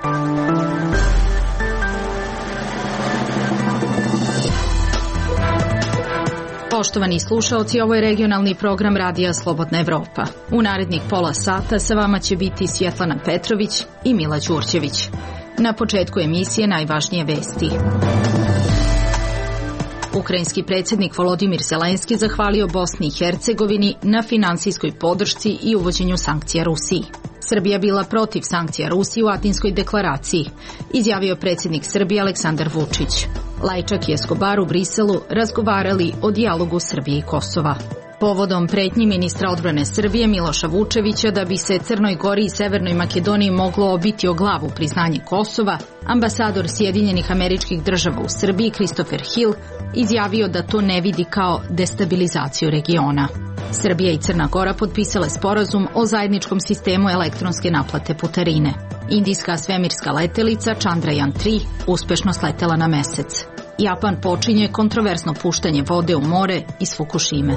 Poštovani slušaoci, ovo je regionalni program Radija Slobodna Evropa. U narednih pola sata sa vama će biti Svjetlana Petrović i Mila Đurđević. Na početku emisije najvažnije vesti. Ukrajinski predsjednik Volodimir Zelenski zahvalio Bosni i Hercegovini na finansijskoj podršci i uvođenju sankcija Rusiji. Srbija bila protiv sankcija Rusiji u Atinskoj deklaraciji, izjavio predsjednik Srbije Aleksandar Vučić. Lajčak i Escobar u Briselu razgovarali o dijalogu Srbije i Kosova. Povodom pretnji ministra odbrane Srbije Miloša Vučevića da bi se Crnoj Gori i Severnoj Makedoniji moglo obiti o glavu priznanje Kosova, ambasador Sjedinjenih Američkih Država u Srbiji Christopher Hill izjavio da to ne vidi kao destabilizaciju regiona. Srbija i Crna Gora potpisale sporazum o zajedničkom sistemu elektronske naplate putarine. Indijska svemirska letelica Chandrayaan-3 uspešno sletela na mesec. Japan počinje kontroverzno puštanje vode u more iz Fukushime.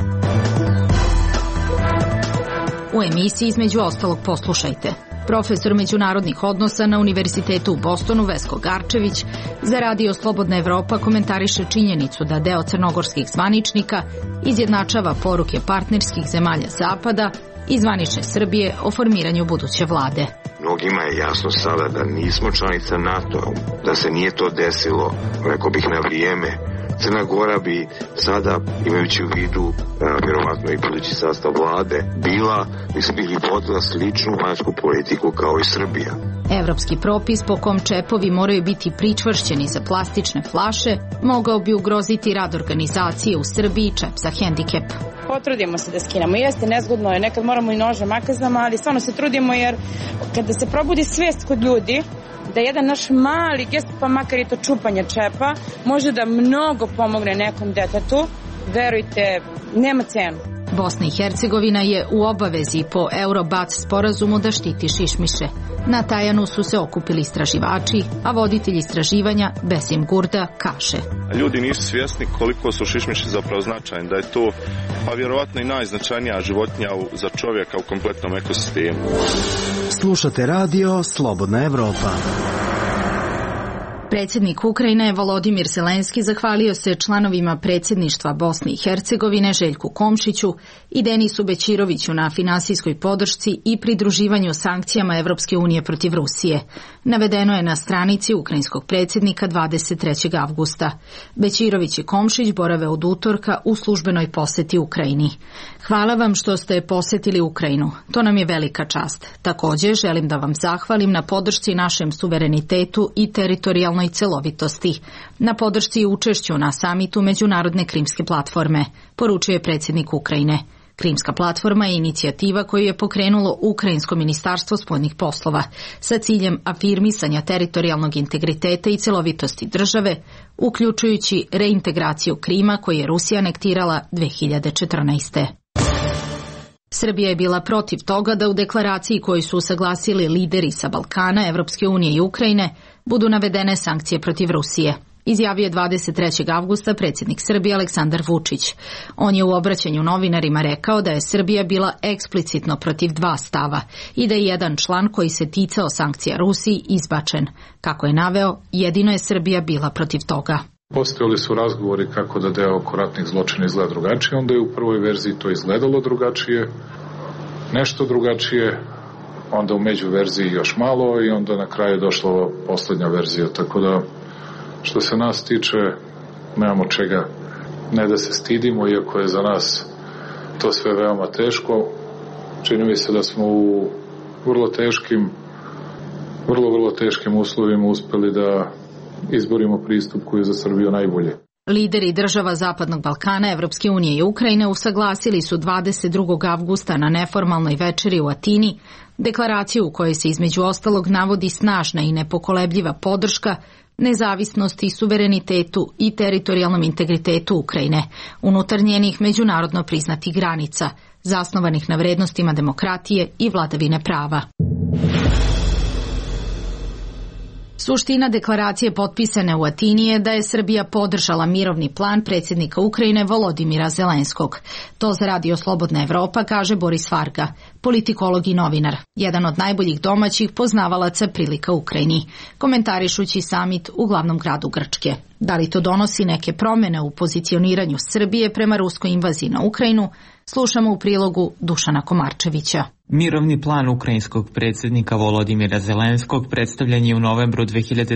U emisiji između ostalog poslušajte. Profesor međunarodnih odnosa na Univerzitetu u Bostonu Vesko Garčević za Radio Slobodna Evropa komentariše činjenicu da deo crnogorskih zvaničnika izjednačava poruke partnerskih zemalja Zapada i zvanične Srbije o formiranju buduće vlade. Mnogima je jasno sada da nismo članica NATO-a, da se nije to desilo, rekao bih, na vrijeme. Crna Gora bi sada, imajući u vidu vjerovatno i budući sastav vlade, bi vodila sličnu vanjsku politiku kao i Srbija. Evropski propis po kom čepovi moraju biti pričvršćeni za plastične flaše mogao bi ugroziti rad organizacije u Srbiji Čep za hendikep. Potrudimo se da skinemo. Jeste, nezgodno je, nekad moramo i nožem makazama, ali stvarno se trudimo jer kada se probudi svijest kod ljudi da jedan naš mali gest, pa makar i to čupanje čepa, može da mnogo pomogne nekom detetu, verujte, nema cenu. Bosna i Hercegovina je u obavezi po Eurobac sporazumu da štiti šišmiše. Na Tajanu su se okupili istraživači, a voditelj istraživanja Besim Gurda kaže: Ljudi nisu svjesni koliko su šišmiši zapravo značajni, da je to pa vjerovatno i najznačajnija životinja za čovjeka u kompletnom ekosistemu. Slušate radio Slobodna Evropa. Predsjednik Ukrajine Volodimir Zelenski zahvalio se članovima predsjedništva Bosne i Hercegovine Željku Komšiću i Denisu Bećiroviću na finansijskoj podršci i pridruživanju sankcijama Evropske unije protiv Rusije. Navedeno je na stranici ukrajinskog predsjednika 23. avgusta. Bećirović i Komšić borave od utorka u službenoj posjeti Ukrajini. Hvala vam što ste posjetili Ukrajinu. To nam je velika čast. Također želim da vam zahvalim na podršci našem suverenitetu i teritorijalnoj celovitosti, na podršci i učešću na samitu Međunarodne krimske platforme, poručuje predsjednik Ukrajine. Krimska platforma je inicijativa koju je pokrenulo Ukrajinsko ministarstvo spoljnih poslova sa ciljem afirmisanja teritorijalnog integriteta i celovitosti države, uključujući reintegraciju Krima koji je Rusija anektirala 2014. Srbija je bila protiv toga da u deklaraciji koju su usaglasili lideri sa Balkana, Evropske unije i Ukrajine budu navedene sankcije protiv Rusije, izjavio je 23. avgusta predsjednik Srbije Aleksandar Vučić. On je u obraćanju novinarima rekao da je Srbija bila eksplicitno protiv dva stava i da je jedan član koji se ticao sankcija Rusiji izbačen. Kako je naveo, jedino je Srbija bila protiv toga. Postojali su razgovori kako da deo oko ratnih zločina izgleda drugačije, onda je u prvoj verziji to izgledalo drugačije, nešto drugačije, onda u međuverziji još malo i onda na kraju je došla posljednja verzija, tako da što se nas tiče nemamo čega ne da se stidimo, iako je za nas to sve veoma teško. Čini mi se da smo u vrlo teškim uslovima uspeli da izborimo pristup koji je za Srbiju najbolje. Lideri država Zapadnog Balkana, Evropske unije i Ukrajine usaglasili su 22. avgusta na neformalnoj večeri u Atini deklaraciju u kojoj se između ostalog navodi snažna i nepokolebljiva podrška nezavisnosti, suverenitetu i teritorijalnom integritetu Ukrajine, unutar njenih međunarodno priznatih granica, zasnovanih na vrednostima demokratije i vladavine prava. Suština deklaracije potpisane u Atini je da je Srbija podržala mirovni plan predsjednika Ukrajine Volodimira Zelenskog. To za Radio Slobodna Evropa kaže Boris Varga, politikolog i novinar, jedan od najboljih domaćih poznavalaca prilika u Ukrajini, komentarišući samit u glavnom gradu Grčke. Da li to donosi neke promjene u pozicioniranju Srbije prema ruskoj invaziji na Ukrajinu, slušamo u prilogu Dušana Komarčevića. Mirovni plan ukrajinskog predsjednika Volodimira Zelenskog predstavljen je u novembru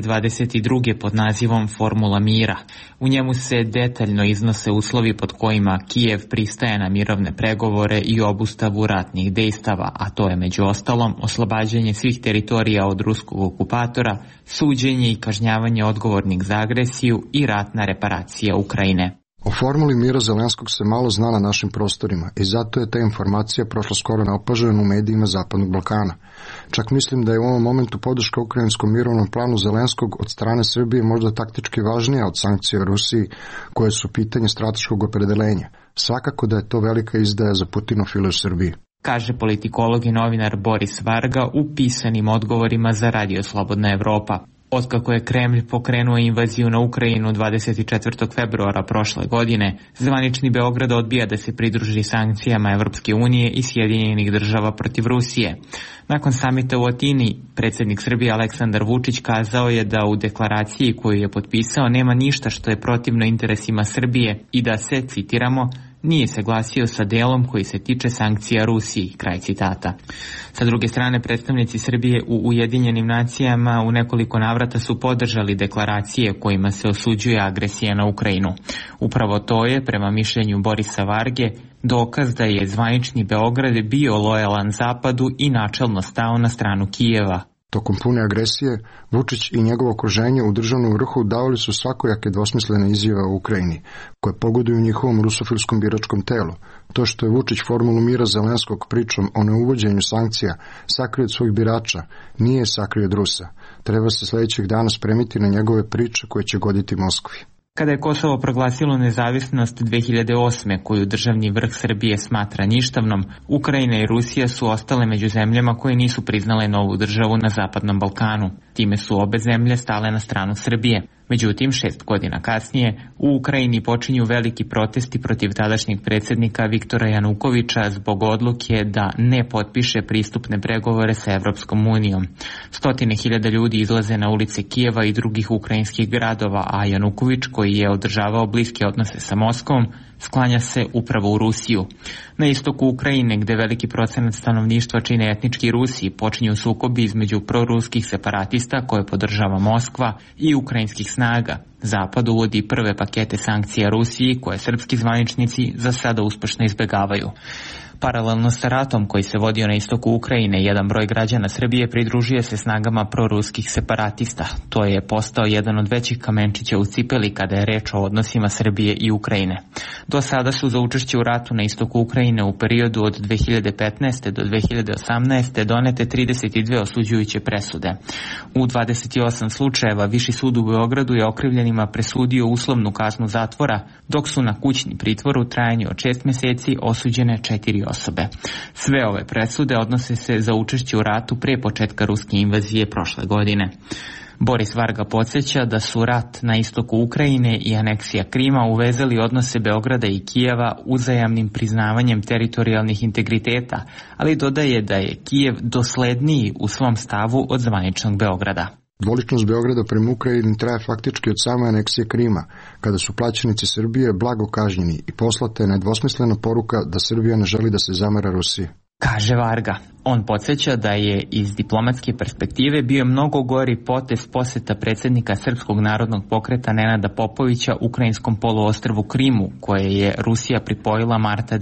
2022. pod nazivom Formula mira. U njemu se detaljno iznose uslovi pod kojima Kijev pristaje na mirovne pregovore i obustavu ratnih dejstava, a to je među ostalom oslobađanje svih teritorija od ruskog okupatora, suđenje i kažnjavanje odgovornih za agresiju i ratna reparacija Ukrajine. O formuli mira Zelenskog se malo zna na našim prostorima i zato je ta informacija prošla skoro neopažena u medijima Zapadnog Balkana. Čak mislim da je u ovom momentu podrška ukrajinskom mirovnom planu Zelenskog od strane Srbije možda taktički važnija od sankcija Rusiji, koje su pitanje strateškog opredeljenja. Svakako da je to velika izdaja za Putinofile u Srbiji, kaže politikolog i novinar Boris Varga u pisanim odgovorima za Radio Slobodna Evropa. Otkako je Kremlj pokrenuo invaziju na Ukrajinu 24. februara prošle godine, zvanični Beograd odbija da se pridruži sankcijama Evropske unije i Sjedinjenih država protiv Rusije. Nakon samita u Atini, predsjednik Srbije Aleksandar Vučić kazao je da u deklaraciji koju je potpisao nema ništa što je protivno interesima Srbije i da se, citiramo, nije se glasio sa delom koji se tiče sankcija Rusiji, kraj citata. Sa druge strane, predstavnici Srbije u Ujedinjenim nacijama u nekoliko navrata su podržali deklaracije kojima se osuđuje agresija na Ukrajinu. Upravo to je, prema mišljenju Borisa Varge, dokaz da je zvanični Beograd bio lojalan Zapadu i načelno stao na stranu Kijeva. Tokom pune agresije, Vučić i njegovo okruženje u državnom vrhu davali su svakojake dvosmislene izjave o Ukrajini, koje pogoduju njihovom rusofilskom biračkom telu. To što je Vučić formulu mira Zelenskog pričom o neuvođenju sankcija sakrio od svojih birača, nije sakrio od Rusa. Treba se sljedećih dana spremiti na njegove priče koje će goditi Moskvi. Kada je Kosovo proglasilo nezavisnost 2008. koju državni vrh Srbije smatra ništavnom, Ukrajina i Rusija su ostale među zemljama koje nisu priznale novu državu na Zapadnom Balkanu. Time su obe zemlje stale na stranu Srbije. Međutim, 6 godina kasnije, u Ukrajini počinju veliki protesti protiv tadašnjeg predsjednika Viktora Janukovića zbog odluke da ne potpiše pristupne pregovore sa Evropskom unijom. Stotine hiljada ljudi izlaze na ulice Kijeva i drugih ukrajinskih gradova, a Januković, koji je održavao bliske odnose sa Moskvom, sklanja se upravo u Rusiju. Na istoku Ukrajine, gde veliki procenat stanovništva čine etnički Rusi, počinju sukobi između proruskih separatista koje podržava Moskva i ukrajinskih snaga. Zapad uvodi prve pakete sankcija Rusiji koje srpski zvaničnici za sada uspešno izbjegavaju. Paralelno sa ratom koji se vodio na istoku Ukrajine, jedan broj građana Srbije pridružuje se snagama proruskih separatista. To je postao jedan od većih kamenčića u cipeli kada je reč o odnosima Srbije i Ukrajine. Do sada su za učešće u ratu na istoku Ukrajine u periodu od 2015. do 2018. donete 32 osuđujuće presude. U 28 slučajeva Viši sud u Beogradu je okrivljenima presudio uslovnu kaznu zatvora, dok su na kućni pritvor u trajanju od 6 mjeseci osuđene 4 osobe. Sve ove presude odnose se za učešće u ratu pre početka ruske invazije prošle godine. Boris Varga podsjeća da su rat na istoku Ukrajine i aneksija Krima uvezali odnose Beograda i Kijeva uzajamnim priznavanjem teritorijalnih integriteta, ali dodaje da je Kijev dosledniji u svom stavu od zvaničnog Beograda. Dvoličnost Beograda prema Ukrajini traje faktički od same aneksije Krima, kada su plaćenici Srbije blago kažnjeni i poslata je nedvosmislena poruka da Srbija ne želi da se zamera Rusiji, kaže Varga. On podsjeća da je iz diplomatske perspektive bio mnogo gori potez posjeta predsjednika Srpskog narodnog pokreta Nenada Popovića ukrajinskom poluostrvu Krimu, koje je Rusija pripojila marta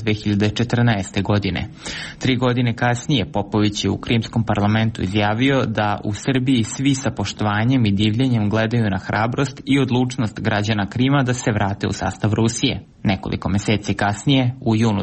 2014. godine. 3 godine kasnije Popović je u krimskom parlamentu izjavio da u Srbiji svi sa poštovanjem i divljenjem gledaju na hrabrost i odlučnost građana Krima da se vrate u sastav Rusije. Nekoliko mjeseci kasnije, u junu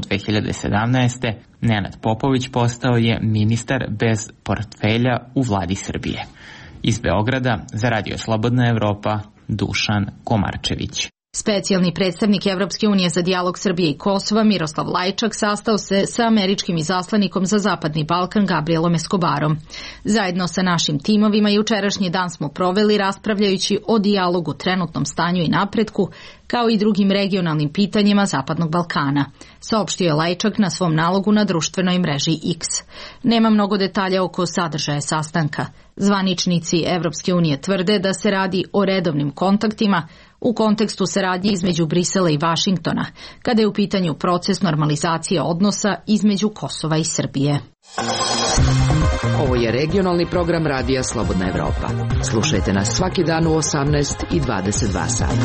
2017. Nenad Popović postao je ministar bez portfelja u vladi Srbije. Iz Beograda za Radio Slobodna Evropa, Dušan Komarčević. Specijalni predstavnik Evropske unije za dijalog Srbije i Kosova Miroslav Lajčak sastao se sa američkim izaslanikom za Zapadni Balkan Gabrielom Escobarom. Zajedno sa našim timovima jučerašnji dan smo proveli raspravljajući o dijalogu, trenutnom stanju i napretku, kao i drugim regionalnim pitanjima Zapadnog Balkana, saopštio je Lajčak na svom nalogu na društvenoj mreži X. Nema mnogo detalja oko sadržaja sastanka. Zvaničnici Evropske unije tvrde da se radi o redovnim kontaktima u kontekstu saradnje između Brisela i Vašingtona, kada je u pitanju proces normalizacije odnosa između Kosova i Srbije. Ovo je regionalni program Radija Slobodna Evropa. Slušajte nas svaki dan u 18 i 22 sata.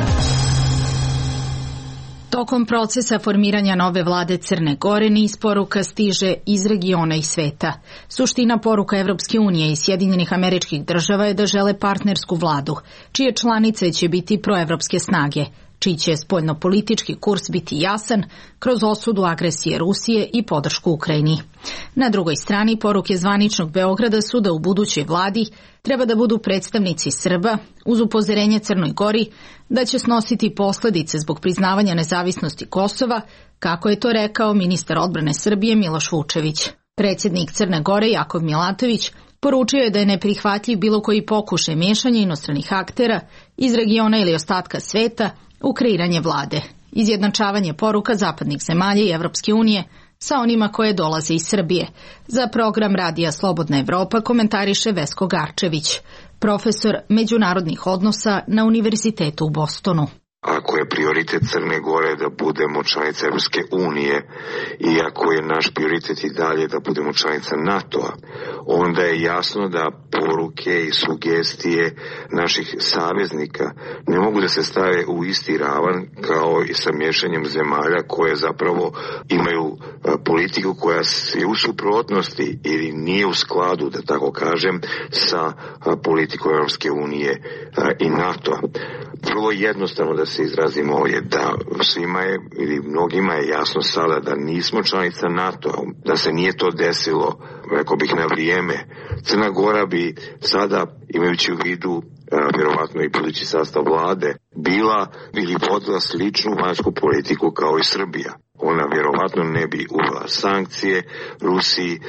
Tokom procesa formiranja nove vlade Crne Gore niz poruka stiže iz regiona i sveta. Suština poruka Evropske unije i Sjedinjenih Američkih Država je da žele partnersku vladu, čije članice će biti proevropske snage, čiji će spoljnopolitički kurs biti jasan kroz osudu agresije Rusije i podršku Ukrajini. Na drugoj strani poruke zvaničnog Beograda su da u budućoj vladi treba da budu predstavnici Srba, uz upozorenje Crnoj Gori da će snositi posledice zbog priznavanja nezavisnosti Kosova, kako je to rekao ministar odbrane Srbije Miloš Vučević. Predsjednik Crne Gore Jakov Milatović poručio je da je neprihvatljiv bilo koji pokušaj miješanja inostranih aktera iz regiona ili ostatka sveta u kreiranje vlade, izjednačavanje poruka zapadnih zemalja i Evropske unije sa onima koje dolaze iz Srbije. Za program Radija Slobodna Evropa komentariše Vesko Garčević, profesor međunarodnih odnosa na Univerzitetu u Bostonu. Ako je prioritet Crne Gore da budemo članica Evropske unije i ako je naš prioritet i dalje da budemo članica NATO-a, onda je jasno da poruke i sugestije naših saveznika ne mogu da se stave u isti ravan kao i sa miješanjem zemalja koje zapravo imaju politiku koja je u suprotnosti ili nije u skladu, da tako kažem, sa politikom Evropske unije i NATO-a. Vrlo jednostavno da se izrazimo ovdje, da svima je ili mnogima je jasno sada da nismo članica NATO-a, da se nije to desilo, rekao bih, na vrijeme. Crna Gora bi sada, imajući u vidu vjerovatno i budući sastav vlade, bila ili vodila sličnu vanjsku politiku kao i Srbija. Ona vjerovatno ne bi uvela sankcije Rusiji,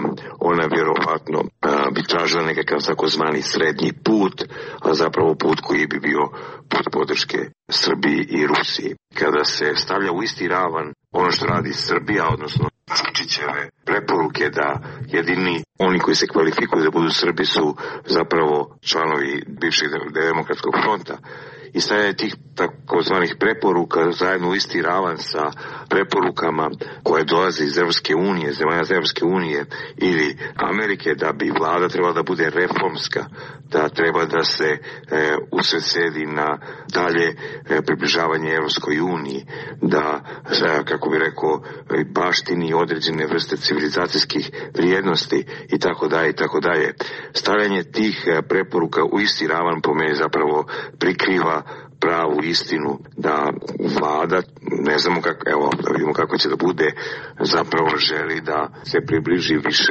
ona vjerovatno bi tražila nekakav takozvani srednji put, a zapravo put koji bi bio put podrške Srbiji i Rusiji. Kada se stavlja u isti ravan ono što radi Srbija, odnosno Vučićeve preporuke da jedini oni koji se kvalifikuju da budu Srbi su zapravo članovi bivšeg demokratskog fronta, i stavljanje tih takozvanih preporuka zajedno u isti ravan sa preporukama koje dolaze iz Evropske unije, zemalja iz Evropske unije ili Amerike, da bi vlada trebala da bude reformska, da treba da se usredsredi na dalje približavanje Evropskoj uniji, da, kako bi rekao, baštini određene vrste civilizacijskih vrijednosti i tako dalje i tako dalje. Stavljanje tih preporuka u isti ravan po meni zapravo prikriva pravu istinu da vlada, ne znamo kako, evo da vidimo kako će da bude, zapravo želi da se približi više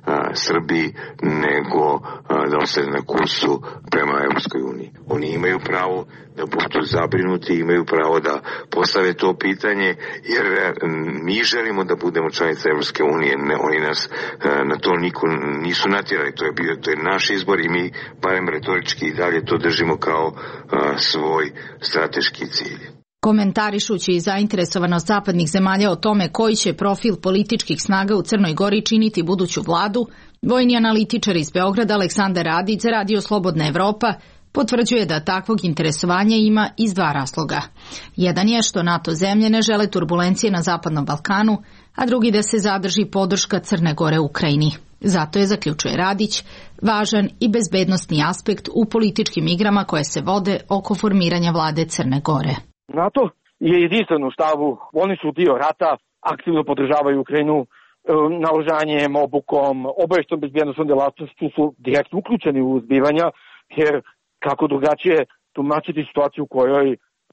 Srbiji nego da ostane na kursu prema Evropskoj uniji. Oni imaju pravo da budu zabrinuti, imaju pravo da postave to pitanje, jer mi želimo da budemo članica Evropske unije, oni nas na to niko nisu natjerali, to je naš izbor i mi barem retorički i dalje to držimo kao svoj strateški cilj. Komentarišući zainteresovanost zapadnih zemalja o tome koji će profil političkih snaga u Crnoj Gori činiti buduću vladu, vojni analitičar iz Beograda Aleksandar Radić za Radio Slobodna Evropa potvrđuje da takvog interesovanja ima iz dva razloga. Jedan je što NATO zemlje ne žele turbulencije na Zapadnom Balkanu, a drugi da se zadrži podrška Crne Gore Ukrajini. Zato je, zaključuje Radić, važan i bezbednosni aspekt u političkim igrama koje se vode oko formiranja vlade Crne Gore. NATO je jedinstven u stavu, oni su dio rata, aktivno podržavaju Ukrajinu, naoružanjem, obukom, obavještajnom bezbednosnom delatnošću su direktno uključeni u zbivanja, jer kako drugačije tumačiti situaciju u kojoj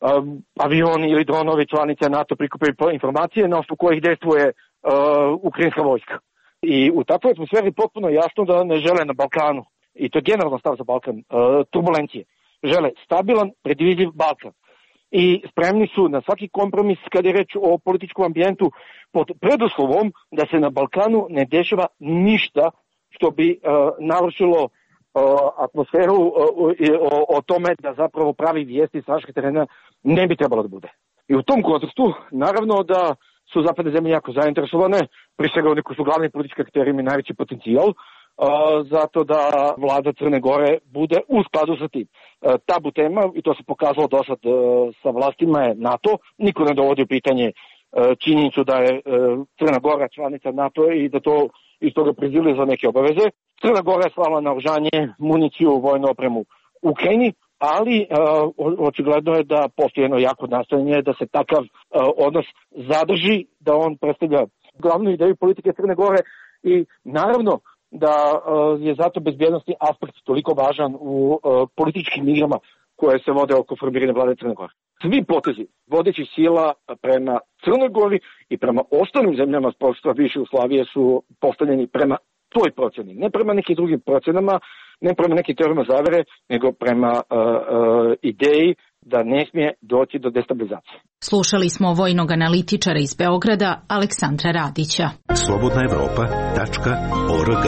avioni ili dronovi članice NATO prikupaju informacije na osnovu kojih dejstvuje ukrajinska vojska. I u takvoj atmosferi potpuno jasno da ne žele na Balkanu, i to je generalno stav za Balkan, turbulencije. Žele stabilan, predvidljiv Balkan. i spremni su na svaki kompromis kada je reč o političkom ambijentu pod preduslovom da se na Balkanu ne dešava ništa što bi narušilo atmosferu o tome da zapravo pravi vijesti sa vašeg terena ne bi trebalo da bude. I u tom kontekstu, naravno da su zapadne zemlje jako zainteresovane, prije svega oni koji su glavni politički akteri imaju najveći potencijal, zato da vlada Crne Gore bude u skladu sa tim. Tabu tema, i to se pokazalo dosad sa vlastima, je NATO. Niko ne dovodi u pitanje činjenicu da je Crna Gora članica NATO i da to iz toga prizivili za neke obaveze. Crna Gora je slala naoružanje, municiju, vojnu opremu Ukrajini, ali očigledno je da postoji jedno jako nastojanje da se takav odnos zadrži, da on predstavlja glavnu ideju politike Crne Gore i naravno da je zato bezbjednostni aspekt toliko važan u političkim igrama koje se vode oko formiranja vlade Crne Gore. Svi potezi vodećih sila prema Crnoj Gori i prema ostalim zemljama s prostora bivše Jugoslavije su postavljeni prema toj proceni, ne prema nekim drugim procenama, ne prema nekim teorijama zavere, nego prema ideji da ne smije doći do destabilizacije. Slušali smo vojnog analitičara iz Beograda, Aleksandra Radića. slobodnaevropa.org.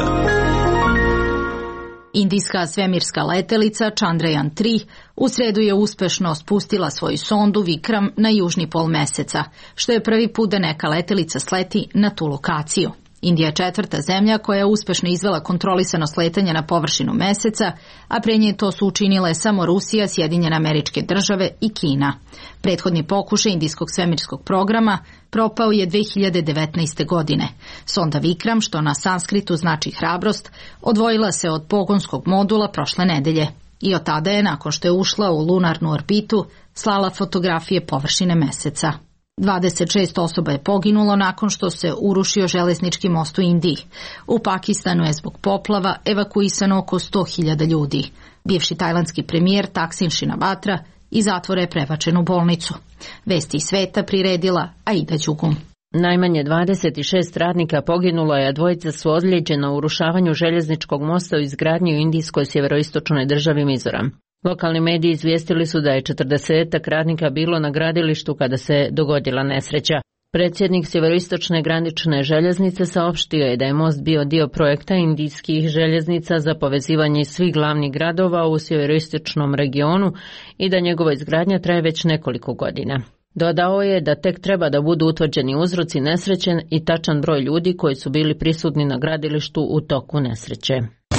Indijska svemirska letelica Chandrayaan-3 u sredu je uspešno spustila svoju sondu Vikram na južni pol meseca, što je prvi put da neka letelica sleti na tu lokaciju. Indija je četvrta zemlja koja je uspešno izvela kontrolisano sletanje na površinu meseca, a pre nje to su učinile samo Rusija, Sjedinjene Američke Države i Kina. Prethodni pokušaj indijskog svemirskog programa propao je 2019. godine. Sonda Vikram, što na sanskritu znači hrabrost, odvojila se od pogonskog modula prošle nedelje i od tada je, nakon što je ušla u lunarnu orbitu, slala fotografije površine meseca. 26 osoba je poginulo nakon što se urušio železnički most u Indiji. U Pakistanu je zbog poplava evakuisano oko 100.000 ljudi. Bivši tajlandski premijer Thaksin Shinawatra iz zatvora je prebačen u bolnicu. Vesti iz sveta priredila Aida Đugum. Najmanje 26 radnika poginulo je, a dvojica su ozlijeđena u urušavanju željezničkog mosta u izgradnji u indijskoj sjeveroistočnoj državi Mizoram. Lokalni mediji izvijestili su da je 40 radnika bilo na gradilištu kada se dogodila nesreća. Predsjednik sjeveroistočne granične željeznice saopštio je da je most bio dio projekta indijskih željeznica za povezivanje svih glavnih gradova u sjeveroistočnom regionu i da njegova izgradnja traje već nekoliko godina. Dodao je da tek treba da budu utvrđeni uzroci nesreće i tačan broj ljudi koji su bili prisutni na gradilištu u toku nesreće.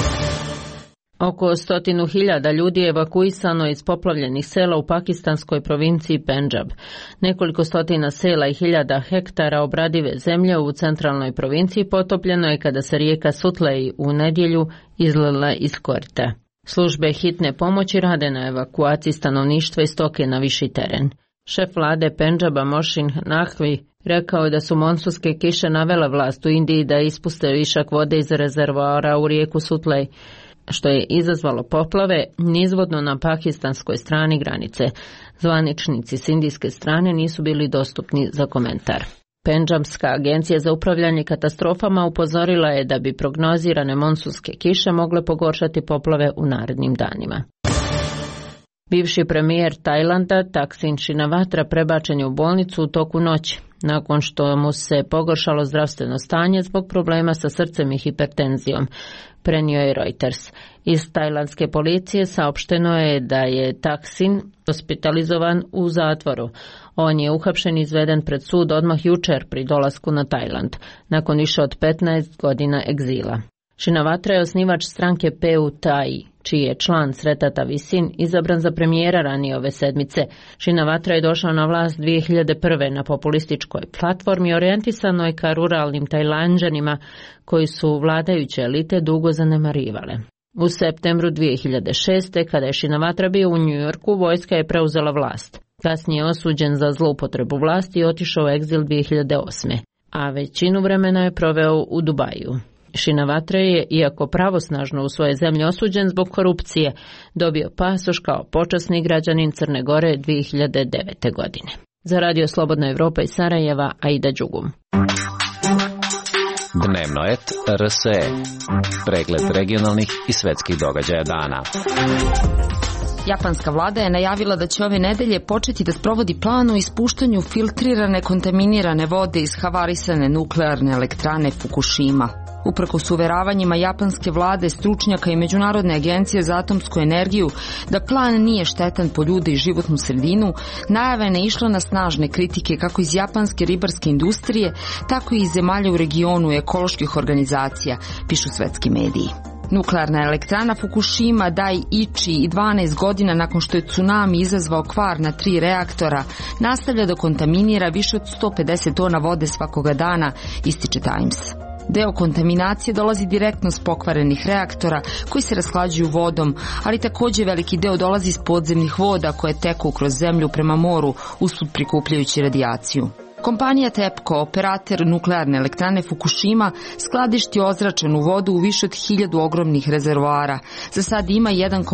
Oko 100.000 ljudi je evakuisano iz poplavljenih sela u pakistanskoj provinciji Pendžab. Nekoliko stotina sela i hiljada hektara obradive zemlje u centralnoj provinciji potopljeno je kada se rijeka Sutlej u nedjelju izlila iz korita. Službe hitne pomoći rade na evakuaciji stanovništva i stoke na viši teren. Šef vlade Pendžaba Mohsin Naqvi rekao je da su monsunske kiše navele vlast u Indiji da ispuste višak vode iz rezervoara u rijeku Sutlej, što je izazvalo poplave nizvodno na pakistanskoj strani granice. Zvaničnici s indijske strane nisu bili dostupni za komentar. Pendžabska agencija za upravljanje katastrofama upozorila je da bi prognozirane monsunske kiše mogle pogoršati poplave u narednim danima. Bivši premijer Tajlanda Thaksin Shinawatra prebačen je u bolnicu u toku noći, nakon što mu se pogoršalo zdravstveno stanje zbog problema sa srcem i hipertenzijom, prenio je Reuters. Iz tajlandske policije saopšteno je da je Thaksin hospitalizovan u zatvoru. On je uhapšen i izveden pred sud odmah jučer pri dolasku na Tajland, nakon više od 15 godina egzila. Shinawatra je osnivač stranke PUTAI, čiji je član Sretata Visin izabran za premijera ranije ove sedmice. Shinawatra je došao na vlast 2001. na populističkoj platformi orijentisanoj ka ruralnim Tajlanđanima koji su vladajuće elite dugo zanemarivale. U septembru 2006. kada je Shinawatra bio u Njujorku, vojska je preuzela vlast. Kasnije je osuđen za zloupotrebu vlasti i otišao u egzil 2008. a većinu vremena je proveo u Dubaju. Shinawatra je, iako pravosnažno u svojoj zemlji osuđen zbog korupcije, dobio pasoš kao počasni građanin Crne Gore 2009. godine. Za Radio Slobodna Evropa iz Sarajeva, Aida Đugum. Dnevnoet RSE. Pregled regionalnih i svetskih događaja dana. Japanska vlada je najavila da će ove nedelje početi da sprovodi plan o ispuštanju filtrirane kontaminirane vode iz havarisane nuklearne elektrane Fukushima. Uprkos uveravanjima japanske vlade, stručnjaka i Međunarodne agencije za atomsku energiju da plan nije štetan po ljude i životnu sredinu, najava je naišla na snažne kritike kako iz japanske ribarske industrije, tako i iz zemalja u regionu i ekoloških organizacija, pišu svetski mediji. Nuklearna elektrana Fukushima Daiichi i 12 godina nakon što je tsunami izazvao kvar na 3 reaktora, nastavlja da kontaminira više od 150 tona vode svakoga dana, ističe Times. Deo kontaminacije dolazi direktno s pokvarenih reaktora koji se rashlađuju vodom, ali takođe veliki deo dolazi iz podzemnih voda koje teku kroz zemlju prema moru, usput prikupljajući radijaciju. Kompanija TEPCO, operator nuklearne elektrane Fukushima, skladišti ozračenu vodu u više od 1000 ogromnih rezervoara. Za sad ima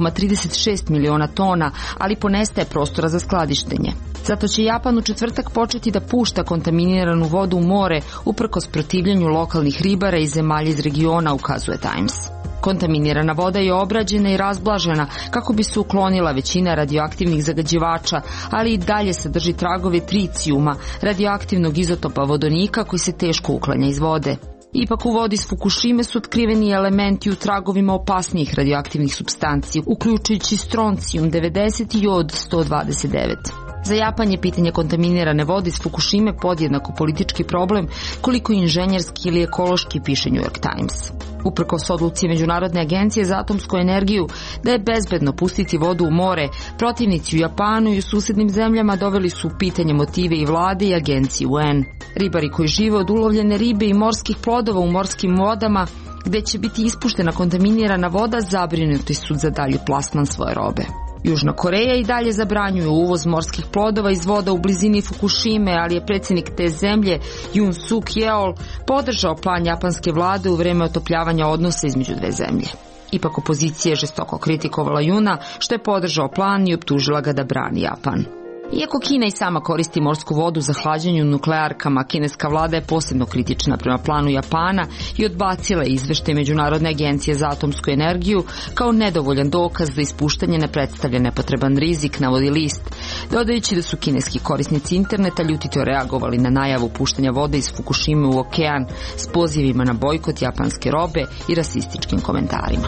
1,36 miliona tona, ali ponestaje prostora za skladištenje. Zato će Japan u četvrtak početi da pušta kontaminiranu vodu u more, uprkos protivljenju lokalnih ribara i zemalja iz regiona, ukazuje Times. Kontaminirana voda je obrađena i razblažena kako bi se uklonila većina radioaktivnih zagađivača, ali i dalje sadrži tragove tricijuma, radioaktivnog izotopa vodonika koji se teško uklanja iz vode. Ipak u vodi s Fukushime su otkriveni elementi u tragovima opasnijih radioaktivnih supstanci, uključujući stroncijum 90 i jod 129. Za Japan je pitanje kontaminirane vode iz Fukushime podjednako politički problem koliko inženjerski ili ekološki, piše New York Times. Uprkos odluci Međunarodne agencije za atomsku energiju da je bezbedno pustiti vodu u more, protivnici u Japanu i u susednim zemljama doveli su u pitanje motive i vlade i agencije UN. Ribari koji žive od ulovljene ribe i morskih plodova u morskim vodama, gde će biti ispuštena kontaminirana voda, zabrinuti su za dalji plasman svoje robe. Južna Koreja i dalje zabranjuje uvoz morskih plodova iz voda u blizini Fukushime, ali je predsjednik te zemlje, Yoon Suk Yeol, podržao plan japanske vlade u vreme otopljavanja odnosa između dve zemlje. Ipak opozicija je žestoko kritikovala Juna što je podržao plan i optužila ga da brani Japan. Iako Kina i sama koristi morsku vodu za hlađenje u nuklearkama, kineska vlada je posebno kritična prema planu Japana i odbacila je izveštaj Međunarodne agencije za atomsku energiju kao nedovoljan dokaz da ispuštanje ne predstavlja nepotreban rizik, navodi list, dodajući da su kineski korisnici interneta ljutito reagovali na najavu puštanja vode iz Fukushime u okean s pozivima na bojkot japanske robe i rasističkim komentarima.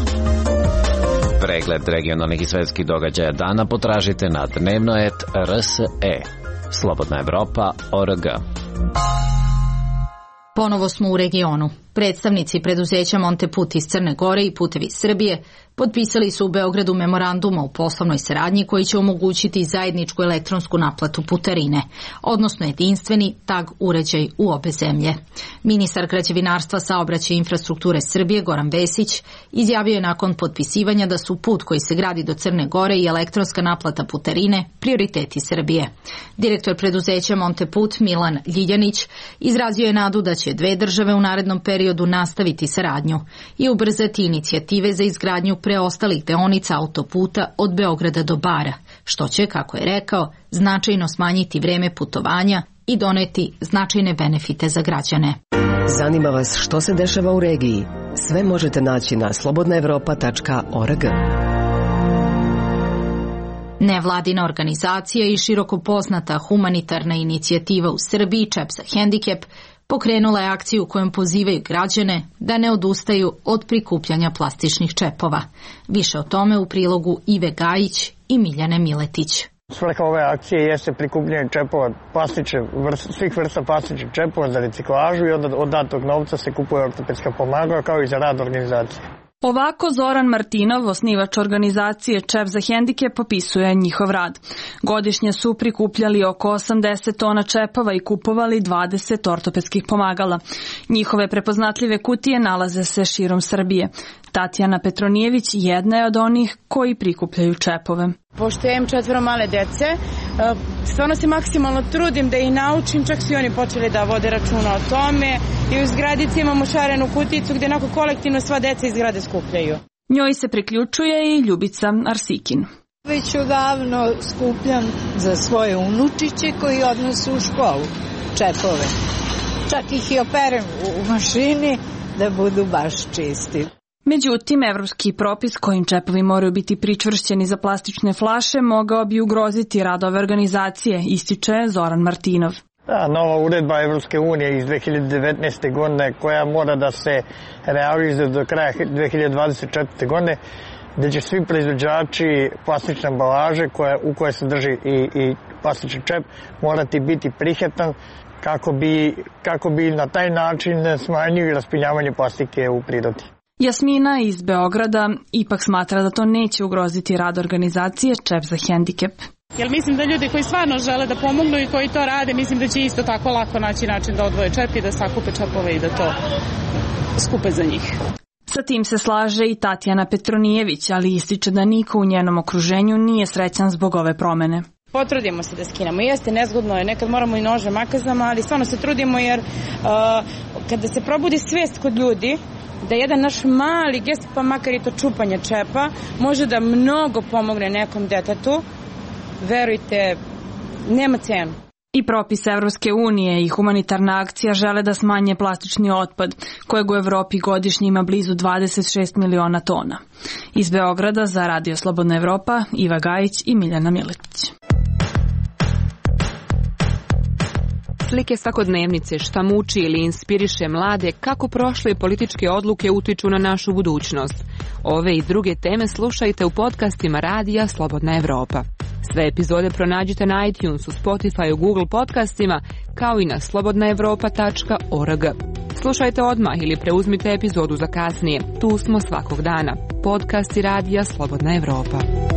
Pregled regionalnih i svetskih događaja dana potražite na dnevnoet.rs.e. Slobodna Evropa.org. Ponovo smo u regionu. Predstavnici preduzeća Monteput iz Crne Gore i Putevi Srbije potpisali su u Beogradu memorandum o poslovnoj saradnji koji će omogućiti zajedničku elektronsku naplatu putarine, odnosno jedinstveni tag uređaj u obe zemlje. Ministar građevinarstva, saobraćaja i infrastrukture Srbije Goran Vesić izjavio je nakon potpisivanja da su put koji se gradi do Crne Gore i elektronska naplata putarine prioriteti Srbije. Direktor preduzeća Monteput Milan Ljiljanić izrazio je nadu da će dve države u narednom periodu nastaviti saradnju i ubrzati inicijative za izgradnju preostalih deonica autoputa od Beograda do Bara, što će, kako je rekao, značajno smanjiti vreme putovanja i doneti značajne benefite za građane. Zanima vas što se dešava u regiji? Sve možete naći na slobodnaevropa.org. Nevladina organizacija i široko poznata humanitarna inicijativa u Srbiji Čep za hendikep pokrenula je akciju kojom pozivaju građane da ne odustaju od prikupljanja plastičnih čepova. Više o tome u prilogu Ive Gajić i Miljane Miletić. Svrha ove akcije jeste prikupljanje čepova, svih vrsta plastičnih čepova za reciklažu i od datog novca se kupuje ortopedska pomagala kao i za rad organizacije. Ovako Zoran Martinov, osnivač organizacije Čep za hendikep, popisuje njihov rad. Godišnje su prikupljali oko 80 tona čepova i kupovali 20 ortopedskih pomagala. Njihove prepoznatljive kutije nalaze se širom Srbije. Tatjana Petronijević jedna je od onih koji prikupljaju čepove. Pošto ja imam 4 male dece, stvarno se maksimalno trudim da ih naučim, čak su i oni počeli da vode računa o tome i u zgradici imamo šarenu kuticu gdje onako kolektivno sva deca iz zgrade skupljaju. Njoj se priključuje i Ljubica Arsikin. Već odavno skupljam za svoje unučiće koji odnosu u školu čepove. Čak ih i operem u mašini da budu baš čisti. Međutim, evropski propis kojim čepovi moraju biti pričvršćeni za plastične flaše mogao bi ugroziti rad ove organizacije, ističe Zoran Martinov. Da, nova uredba Evropske unije iz 2019. godine koja mora da se realizuje do kraja 2024. godine, gde će svi proizvođači plastične ambalaže u kojoj se drži i plastični čep morati biti prihvatan kako bi na taj način smanjili raspinjavanje plastike u prirodi. Jasmina iz Beograda ipak smatra da to neće ugroziti rad organizacije Čep za hendikep. Jer mislim da ljudi koji stvarno žele da pomognu i koji to rade, mislim da će isto tako lako naći način da odvoje čep i da sakupe čepove i da to skupe za njih. Sa tim se slaže i Tatjana Petronijević, ali ističe da niko u njenom okruženju nije srećan zbog ove promene. Potrudimo se da skinemo. Jeste, nezgodno je, nekad moramo i nože makazama, ali stvarno se trudimo jer kada se probudi svest kod ljudi da jedan naš mali gest, pa makar i to čupanje čepa, može da mnogo pomogne nekom detetu, verujte, nema cenu. I propis Evropske unije i humanitarna akcija žele da smanje plastični otpad, kojeg u Evropi godišnje ima blizu 26 miliona tona. Iz Beograda za Radio Slobodna Evropa, Iva Gajić i Miljana Miletić. Slike svakodnevnice, šta muči ili inspiriše mlade, kako prošle političke odluke utiču na našu budućnost. Ove i druge teme slušajte u podcastima Radija Slobodna Evropa. Sve epizode pronađite na iTunesu, Spotify, Google podcastima, kao i na slobodnaevropa.org. Slušajte odmah ili preuzmite epizodu za kasnije. Tu smo svakog dana. Podcasti Radija Slobodna Evropa.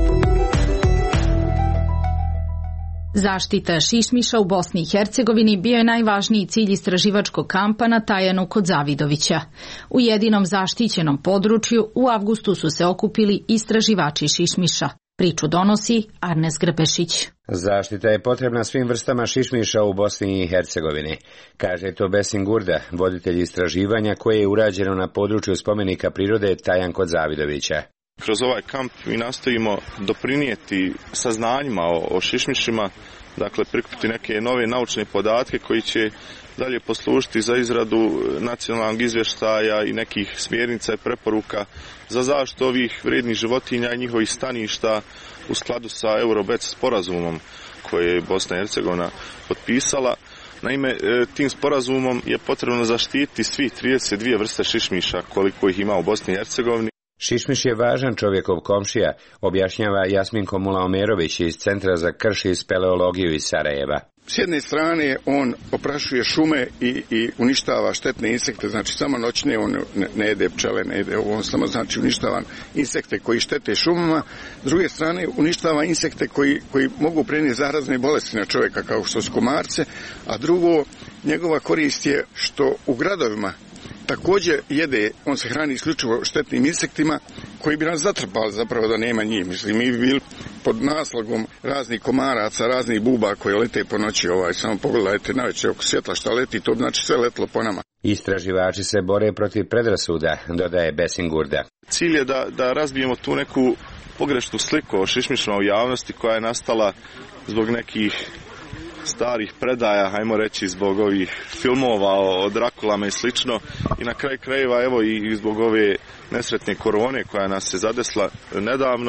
Zaštita šišmiša u Bosni i Hercegovini bio je najvažniji cilj istraživačkog kampa na Tajanu kod Zavidovića. U jedinom zaštićenom području u avgustu su se okupili istraživači šišmiša. Priču donosi Arnes Grbešić. Zaštita je potrebna svim vrstama šišmiša u Bosni i Hercegovini, kaže to Besim Gurda, voditelj istraživanja koje je urađeno na području spomenika prirode Tajan kod Zavidovića. Kroz ovaj kamp mi nastojimo doprinijeti saznanjima o šišmišima, dakle prikupiti neke nove naučne podatke koji će dalje poslužiti za izradu nacionalnog izvještaja i nekih smjernica i preporuka za zaštitu ovih vrijednih životinja i njihovih staništa u skladu sa Eurobec sporazumom koje je Bosna i Hercegovina potpisala. Naime, tim sporazumom je potrebno zaštiti svi 32 vrste šišmiša koliko ih ima u Bosni i Hercegovini. Šišmiš je važan čovjekov komšija, objašnjava Jasmin Komula-Omerović iz Centra za krš i speleologiju iz Sarajeva. S jedne strane on oprašuje šume i uništava štetne insekte, znači samo noćne, on ne jede pčele, ne jede ovo, on samo znači uništava insekte koji štete šumama. S druge strane uništava insekte koji mogu prenijeti zarazne bolesti na čovjeka kao što su komarce, a drugo, njegova korist je što u gradovima također jede, on se hrani isključivo štetnim insektima koji bi nas zatrpali zapravo da nema njih. Mislim, mi bi bili pod naslagom raznih komaraca, raznih buba koje lete po noći. Samo pogledajte navečer oko svjetla šta leti, to znači sve letlo po nama. Istraživači se bore protiv predrasuda, dodaje Besim Gurda. Cilj je da razbijemo tu neku pogrešnu sliku o šišmišima u javnosti koja je nastala zbog nekih starih predaja, hajmo reći zbog ovih filmova o Drakulama i slično, i na kraju krajeva evo i zbog ove nesretne korone koja nas se zadesla nedavno,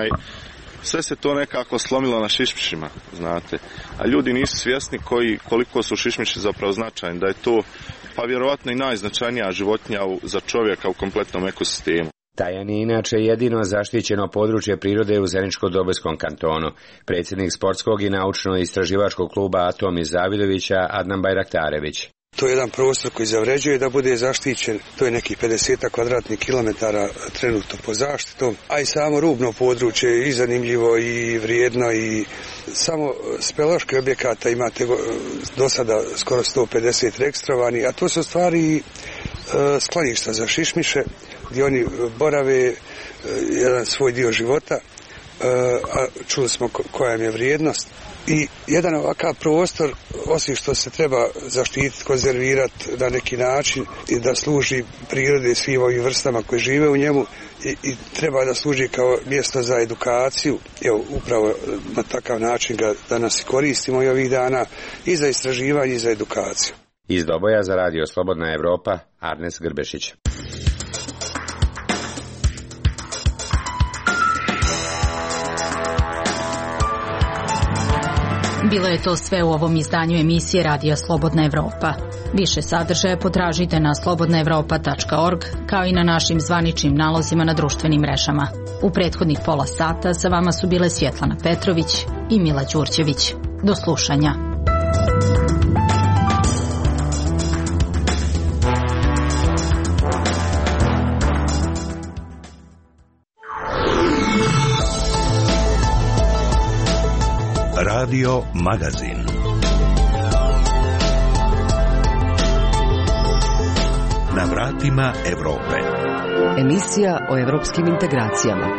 sve se to nekako slomilo na šišmišima, znate, a ljudi nisu svjesni koliko su šišmiši zapravo značajni, da je to pa vjerovatno i najznačajnija životinja za čovjeka u kompletnom ekosistemu. Tajan je inače jedino zaštićeno područje prirode u Zeničko-Dobojskom kantonu. Predsjednik sportskog i naučno-istraživačkog kluba Atom iz Zavidovića Adnan Bajraktarević. To je jedan prostor koji zavređuje da bude zaštićen, to je nekih 50 kvadratnih kilometara trenutno pod zaštitom, a i samo rubno područje je i zanimljivo i vrijedno i samo speleoloških objekata imate do sada skoro 150 registrovani, a to su stvari skloništa za šišmiše gdje oni borave jedan svoj dio života, a čuli smo koja im je vrijednost. I jedan ovakav prostor, osim što se treba zaštititi, konzervirati na neki način i da služi prirode svim ovim vrstama koje žive u njemu, i treba da služi kao mjesto za edukaciju, evo upravo na takav način ga danas koristimo i ovih dana, i za istraživanje i za edukaciju. Iz Doboja za Radio Slobodna Evropa, Arnes Grbešić. Bilo je to sve u ovom izdanju emisije Radija Slobodna Evropa. Više sadržaja potražite na slobodnaevropa.org, kao i na našim zvaničnim nalozima na društvenim mrežama. U prethodnih pola sata sa vama su bile Svjetlana Petrović i Mila Đurđević. Do slušanja. Radio Magazin. Na vratima Evrope. Emisija o evropskim integracijama.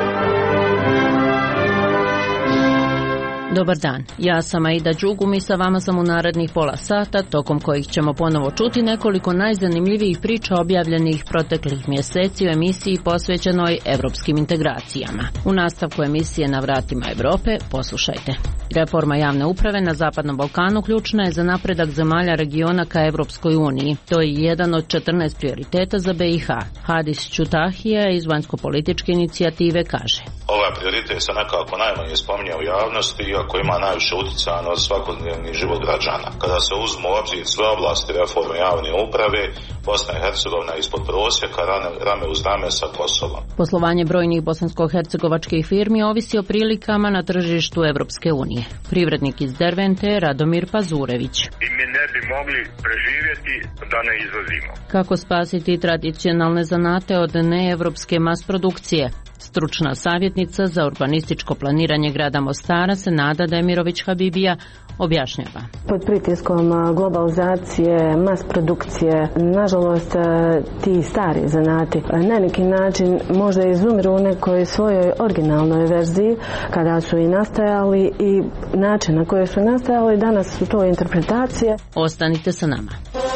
Dobar dan, ja sam Aida Đugum i sa vama sam u narednih pola sata, tokom kojih ćemo ponovo čuti nekoliko najzanimljivijih priča objavljenih proteklih mjeseci u emisiji posvećenoj evropskim integracijama. U nastavku emisije Na vratima Evrope poslušajte. Reforma javne uprave na Zapadnom Balkanu ključna je za napredak zemalja regiona ka Evropskoj uniji. To je jedan od 14 prioriteta za BiH. Hadis Ćutahija iz vanjsko-političke inicijative kaže: Ovaj prioritet se nekako najmanje spominje u javnosti, iako ima najviše utjecaja na svakodnevni život građana. Kada se uzmu u obzir sve oblasti reforme javne uprave, Bosna i Hercegovina je ispod prosjeka, rame uz rame sa Kosovom. Poslovanje brojnih bosansko-hercegovačkih firmi ovisi o prilikama na tržištu Evropske unije. Privrednik iz Dervente, Radomir Pazurević. I mi ne bi mogli preživjeti da ne izvozimo. Kako spasiti tradicionalne zanate od neevropske masprodukcije? Stručna savjetnica za urbanističko planiranje grada Mostara se Nada Demirović Habibija objašnjava. Pod pritiskom globalizacije, mas produkcije, nažalost ti stari zanati na neki način možda izumiru u nekoj svojoj originalnoj verziji kada su i nastajali i način na koje su nastajali, danas su to interpretacije. Ostanite sa nama.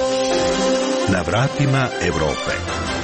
Na vratima Evrope.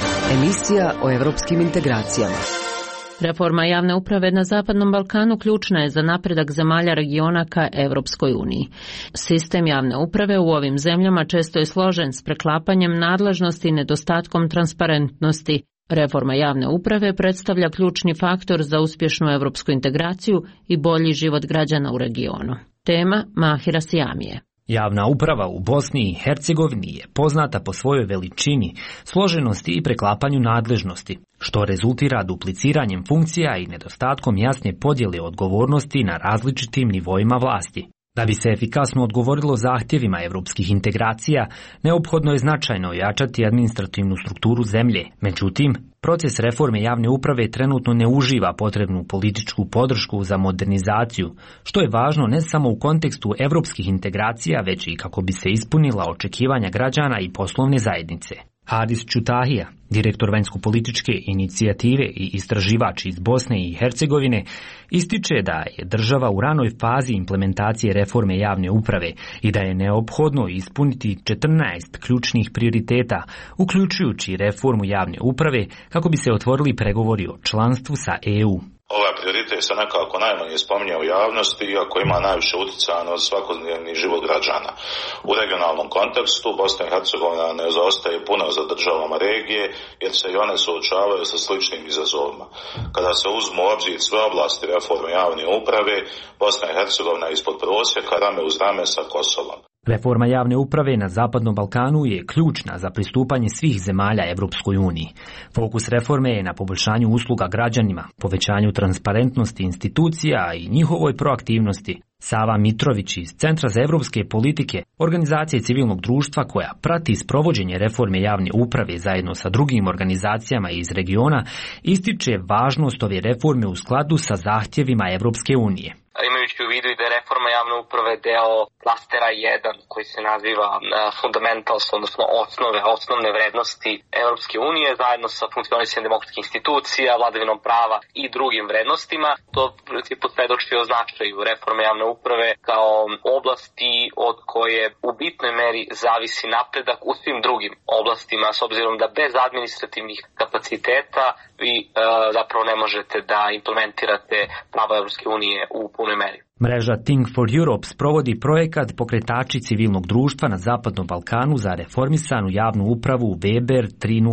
Emisija o evropskim integracijama. Reforma javne uprave na Zapadnom Balkanu ključna je za napredak zemalja regiona ka Evropskoj uniji. Sistem javne uprave u ovim zemljama često je složen s preklapanjem nadležnosti i nedostatkom transparentnosti. Reforma javne uprave predstavlja ključni faktor za uspješnu evropsku integraciju i bolji život građana u regionu. Tema Mahira Sijamije. Javna uprava u Bosni i Hercegovini je poznata po svojoj veličini, složenosti i preklapanju nadležnosti, što rezultira dupliciranjem funkcija i nedostatkom jasne podjele odgovornosti na različitim nivoima vlasti. Da bi se efikasno odgovorilo zahtjevima evropskih integracija, neophodno je značajno ojačati administrativnu strukturu zemlje. Međutim, proces reforme javne uprave trenutno ne uživa potrebnu političku podršku za modernizaciju, što je važno ne samo u kontekstu evropskih integracija, već i kako bi se ispunila očekivanja građana i poslovne zajednice. Hadis Ćutahija, direktor vanjsko-političke inicijative i istraživač iz Bosne i Hercegovine, ističe da je država u ranoj fazi implementacije reforme javne uprave i da je neophodno ispuniti 14 ključnih prioriteta, uključujući reformu javne uprave, kako bi se otvorili pregovori o članstvu sa EU. Ovaj prioritet se nekako najmanje spominje u javnosti, iako ima najviše utjecaja na svakodnevni život građana. U regionalnom kontekstu Bosna i Hercegovina ne zaostaje puno za državama regije, jer se i one suočavaju sa sličnim izazovima. Kada se uzmu u obzir sve oblasti reforme javne uprave, Bosna i Hercegovina je ispod prosjeka, rame uz rame sa Kosovom. Reforma javne uprave na Zapadnom Balkanu je ključna za pristupanje svih zemalja Evropskoj uniji. Fokus reforme je na poboljšanju usluga građanima, povećanju transparentnosti institucija i njihovoj proaktivnosti. Sava Mitrović iz Centra za evropske politike, organizacije civilnog društva koja prati sprovođenje reforme javne uprave zajedno sa drugim organizacijama iz regiona, ističe važnost ove reforme u skladu sa zahtjevima Evropske unije. Imajući u vidu i da je reforma javne uprave deo klastera 1 koji se naziva fundamentals, odnosno osnovne vrednosti Evropske unije, zajedno sa funkcionisanjem demokratskih institucija, vladavinom prava i drugim vrednostima, to u principu svedoči o značaju reforme javne uprave kao oblasti od koje u bitnoj meri zavisi napredak u svim drugim oblastima, s obzirom da bez administrativnih kapaciteta vi zapravo ne možete da implementirate pravo Evropske unije u punoj meri. Mreža Think for Europe sprovodi projekat Pokretači civilnog društva na Zapadnom Balkanu za reformisanu javnu upravu Weber 3.0.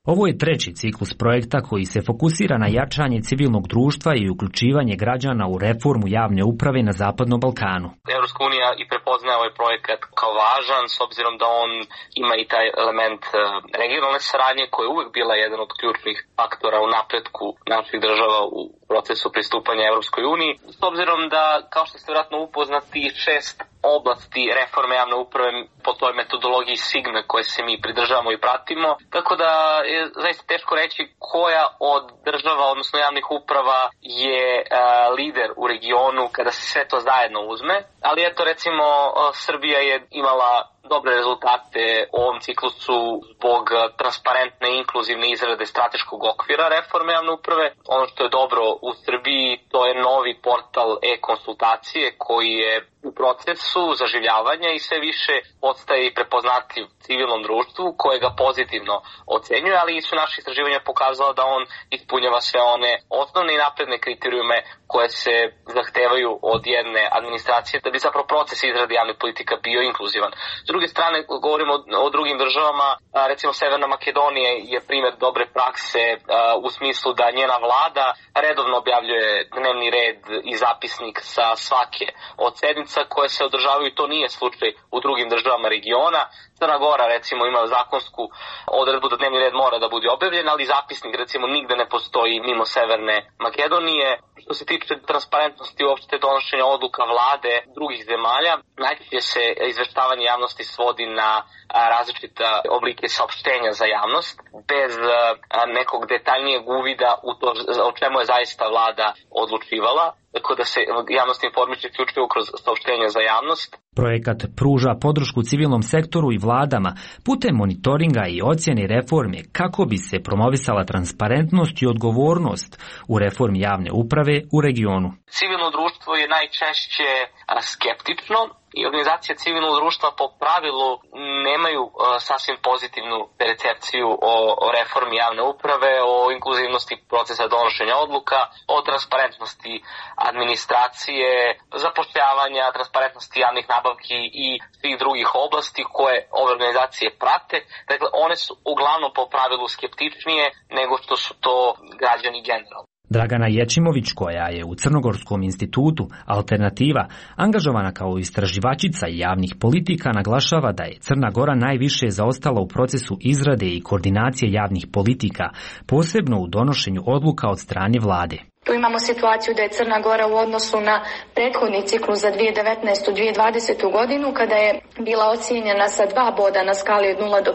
Ovo je treći ciklus projekta koji se fokusira na jačanje civilnog društva i uključivanje građana u reformu javne uprave na Zapadnom Balkanu. Evropska unija i prepoznaje ovaj projekat kao važan s obzirom da on ima i taj element regionalne saradnje koja je uvek bila jedan od ključnih faktora u napretku naših država u procesu pristupanja Evropskoj uniji. S obzirom da, kao što ste vjerojatno upoznati, 6 oblasti reforme javne uprave po toj metodologiji SIGME koje se mi pridržavamo i pratimo. Tako da je zaista teško reći koja od država, odnosno javnih uprava, je lider u regionu kada se sve to zajedno uzme. Ali eto, recimo, Srbija je imala dobre rezultate u ovom ciklusu zbog transparentne i inkluzivne izrade strateškog okvira reforme javne uprave. Ono što je dobro u Srbiji, to je novi portal e-konsultacije koji je u procesu zaživljavanja i sve više postaje i prepoznatljiv civilnom društvu koje ga pozitivno ocenjuje, ali su naše istraživanja pokazala da on ispunjava sve one osnovne i napredne kriterijume koje se zahtevaju od jedne administracije da bi zapravo proces izrade javnih politika bio inkluzivan. S druge strane, govorimo o drugim državama, recimo Severna Makedonija je primjer dobre prakse u smislu da njena vlada redovno objavljuje dnevni red i zapisnik sa svake od sednica koje se održavaju i to nije slučaj u drugim državama regiona. Crna Gora recimo ima zakonsku odredbu da dnevni red mora da bude objavljen, ali zapisnik recimo nigde ne postoji mimo Severne Makedonije. Što se tiče transparentnosti uopšte donošenja odluka vlade drugih zemalja, najčešće se izveštavanje javnosti svodi na različite oblike saopštenja za javnost, bez nekog detaljnijeg uvida u to o čemu je zaista vlada odlučivala, tako da se javnost informiše isključivo kroz saopštenja za javnost. Projekat pruža podršku civilnom sektoru i vladama putem monitoringa i ocjene reforme kako bi se promovisala transparentnost i odgovornost u reformi javne uprave u regionu. Civilno društvo je najčešće skeptično i organizacije civilnog društva po pravilu nemaju sasvim pozitivnu percepciju o reformi javne uprave, o inkluzivnosti procesa donošenja odluka, o transparentnosti administracije, zapošljavanja, transparentnosti javnih nabavki i svih drugih oblasti koje ove organizacije prate. Dakle, one su uglavnom po pravilu skeptičnije nego što su to građani generalno. Dragana Ječimović, koja je u Crnogorskom institutu Alternativa angažovana kao istraživačica javnih politika, naglašava da je Crna Gora najviše zaostala u procesu izrade i koordinacije javnih politika, posebno u donošenju odluka od strane vlade. Tu imamo situaciju da je Crna Gora u odnosu na prethodni ciklus za 2019-2020 godinu, kada je bila ocijenjena sa 2 boda na skali od 0 do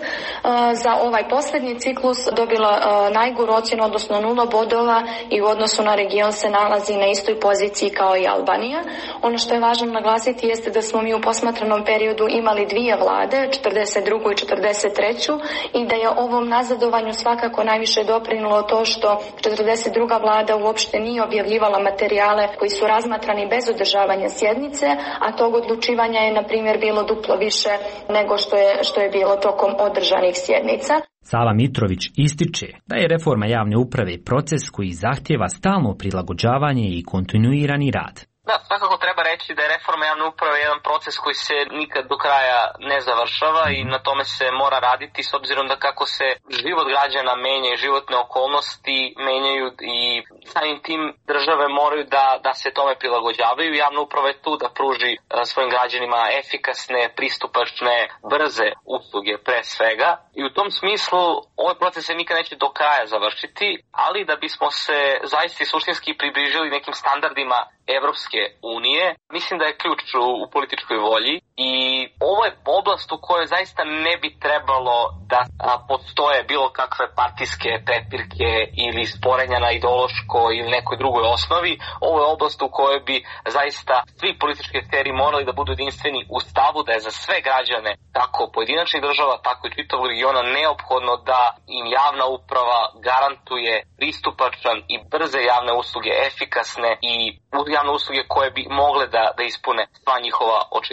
5, za ovaj posljednji ciklus dobila najgoru ocjenu, odnosno 0 bodova, i u odnosu na region se nalazi na istoj poziciji kao i Albanija. Ono što je važno naglasiti jeste da smo mi u posmatranom periodu imali 2 vlade, 42. i 43. i da je ovom nazadovanju svakako najviše doprinilo to što 42. vlada uopšte nije objavljivala materijale koji su razmatrani bez održavanja sjednice, a tog odlučivanja je, na primjer, bilo duplo više nego što je bilo tokom održanih sjednica. Sava Mitrović ističe da je reforma javne uprave proces koji zahtjeva stalno prilagođavanje i kontinuirani rad. Da, svakako treba reći da je reforma javne uprave jedan proces koji se nikad do kraja ne završava i na tome se mora raditi, s obzirom da kako se život građana menja i životne okolnosti menjaju i samim tim države moraju da se tome prilagođavaju. Javna uprava je tu da pruži svojim građanima efikasne, pristupačne, brze usluge pre svega i u tom smislu ovaj proces se nikad neće do kraja završiti, ali da bismo se zaista i suštinski približili nekim standardima Evropske unije, mislim da je ključ u političkoj volji i ovo je oblast u kojoj zaista ne bi trebalo da postoje bilo kakve partijske prepirke ili sporenja na ideološko ili nekoj drugoj osnovi. Ovo je oblast u kojoj bi zaista svi politički akteri morali da budu jedinstveni u stavu da je za sve građane, kako pojedinačnih država, tako i čitavog regiona, neophodno da im javna uprava garantuje pristupačan i brze javne usluge, efikasne i javne usluge koje bi mogle da ispune sva njihova očekivanja.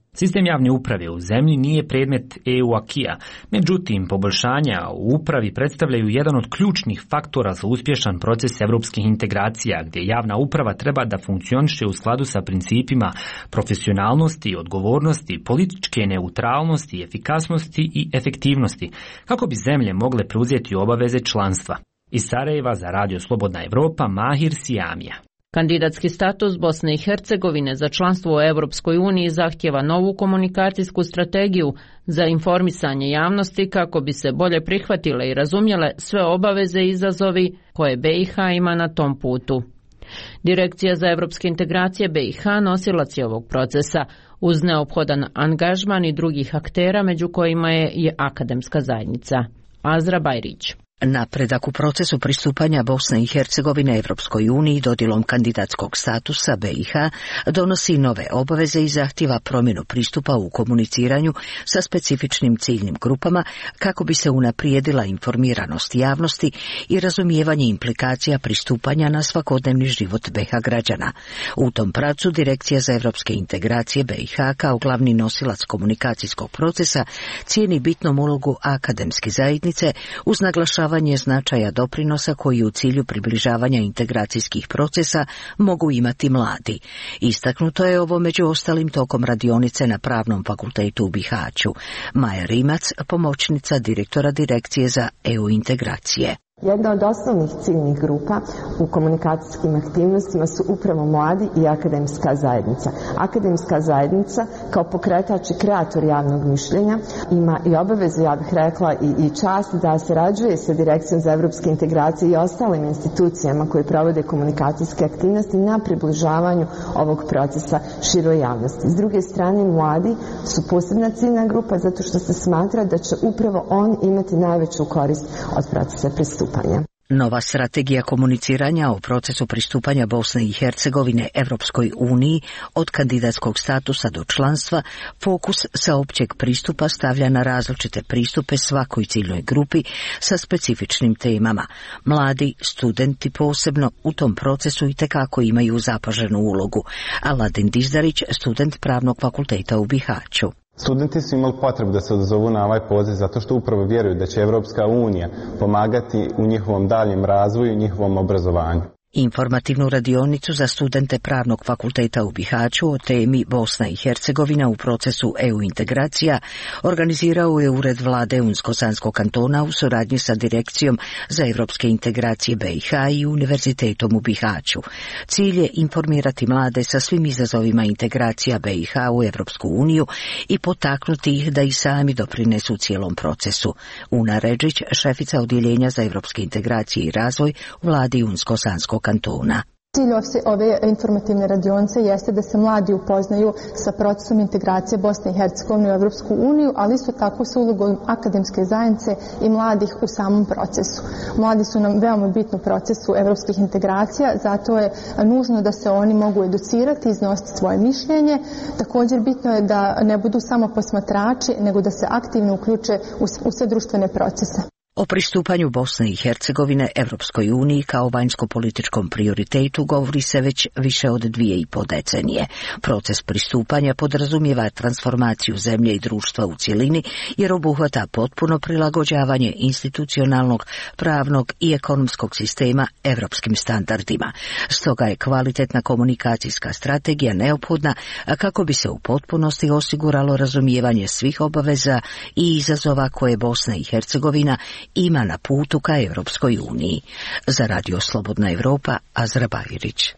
Sistem javne uprave u zemlji nije predmet EU acquisa, međutim poboljšanja u upravi predstavljaju jedan od ključnih faktora za uspješan proces evropskih integracija, gdje javna uprava treba da funkcioniše u skladu sa principima profesionalnosti, odgovornosti, političke neutralnosti, efikasnosti i efektivnosti, kako bi zemlje mogle preuzeti obaveze članstva. Iz Sarajeva za Radio Slobodna Evropa, Mahir Sijamija. Kandidatski status Bosne i Hercegovine za članstvo u Europskoj uniji zahtjeva novu komunikacijsku strategiju za informisanje javnosti kako bi se bolje prihvatile i razumjele sve obaveze i izazovi koje BiH ima na tom putu. Direkcija za evropske integracije BiH nosilac je ovog procesa uz neophodan angažman i drugih aktera, među kojima je i akademska zajednica. Azra Bajrić. Napredak u procesu pristupanja Bosne i Hercegovine Evropskoj uniji dodjelom kandidatskog statusa BiH donosi nove obaveze i zahtjeva promjenu pristupa u komuniciranju sa specifičnim ciljnim grupama kako bi se unaprijedila informiranost javnosti i razumijevanje implikacija pristupanja na svakodnevni život BiH građana. U tom pravcu Direkcija za evropske integracije BiH kao glavni nosilac komunikacijskog procesa cijeni bitnom ulogu akademske zajednice uz naglašavanje značaja doprinosa koji u cilju približavanja integracijskih procesa mogu imati mladi. Istaknuto je ovo među ostalim tokom radionice na Pravnom fakultetu u Bihaću. Maja Rimac, pomoćnica direktora Direkcije za EU integracije. Jedna od osnovnih ciljnih grupa u komunikacijskim aktivnostima su upravo mladi i akademska zajednica. Akademska zajednica kao pokretač i kreator javnog mišljenja ima i obavezu, ja bih rekla, i čast da sarađuje sa Direkcijom za evropske integracije i ostalim institucijama koje provode komunikacijske aktivnosti na približavanju ovog procesa široj javnosti. S druge strane, mladi su posebna ciljna grupa zato što se smatra da će upravo on imati najveću korist od procesa pristupanja. Nova strategija komuniciranja o procesu pristupanja Bosne i Hercegovine Evropskoj uniji od kandidatskog statusa do članstva fokus sa općeg pristupa stavlja na različite pristupe svakoj ciljnoj grupi sa specifičnim temama. Mladi, studenti posebno u tom procesu itekako imaju zapaženu ulogu. Aladin Dizdarić, student Pravnog fakulteta u Bihaću. Studenti su imali potrebu da se odazovu na ovaj poziv zato što upravo vjeruju da će Evropska unija pomagati u njihovom daljem razvoju i njihovom obrazovanju. Informativnu radionicu za studente Pravnog fakulteta u Bihaću o temi Bosna i Hercegovina u procesu EU integracija organizirao je Ured vlade Unsko-Sanskog kantona u suradnji sa Direkcijom za evropske integracije BiH i Univerzitetom u Bihaću. Cilj je informirati mlade sa svim izazovima integracija BiH u Evropsku uniju i potaknuti ih da i sami doprinesu cijelom procesu. Una Redžić, šefica odjeljenja za evropske integracije i razvoj u vladi Unsko-Sanskog kantona. Cilj ove informativne radionice jeste da se mladi upoznaju sa procesom integracije Bosne i Hercegovine u Evropsku uniju, ali isto tako sa ulogom akademske zajednice i mladih u samom procesu. Mladi su nam veoma bitni u procesu evropskih integracija, zato je nužno da se oni mogu educirati, iznositi svoje mišljenje. Također bitno je da ne budu samo posmatrači, nego da se aktivno uključe u sve društvene procese. O pristupanju Bosne i Hercegovine Evropskoj uniji kao vanjsko-političkom prioritetu govori se već više od 2,5 decenije. Proces pristupanja podrazumijeva transformaciju zemlje i društva u cjelini jer obuhvata potpuno prilagođavanje institucionalnog, pravnog i ekonomskog sistema evropskim standardima. Stoga je kvalitetna komunikacijska strategija neophodna kako bi se u potpunosti osiguralo razumijevanje svih obaveza i izazova koje Bosna i Hercegovina ima na putu ka Europskoj uniji. Za Radio Slobodna Evropa, Azra Bajrić.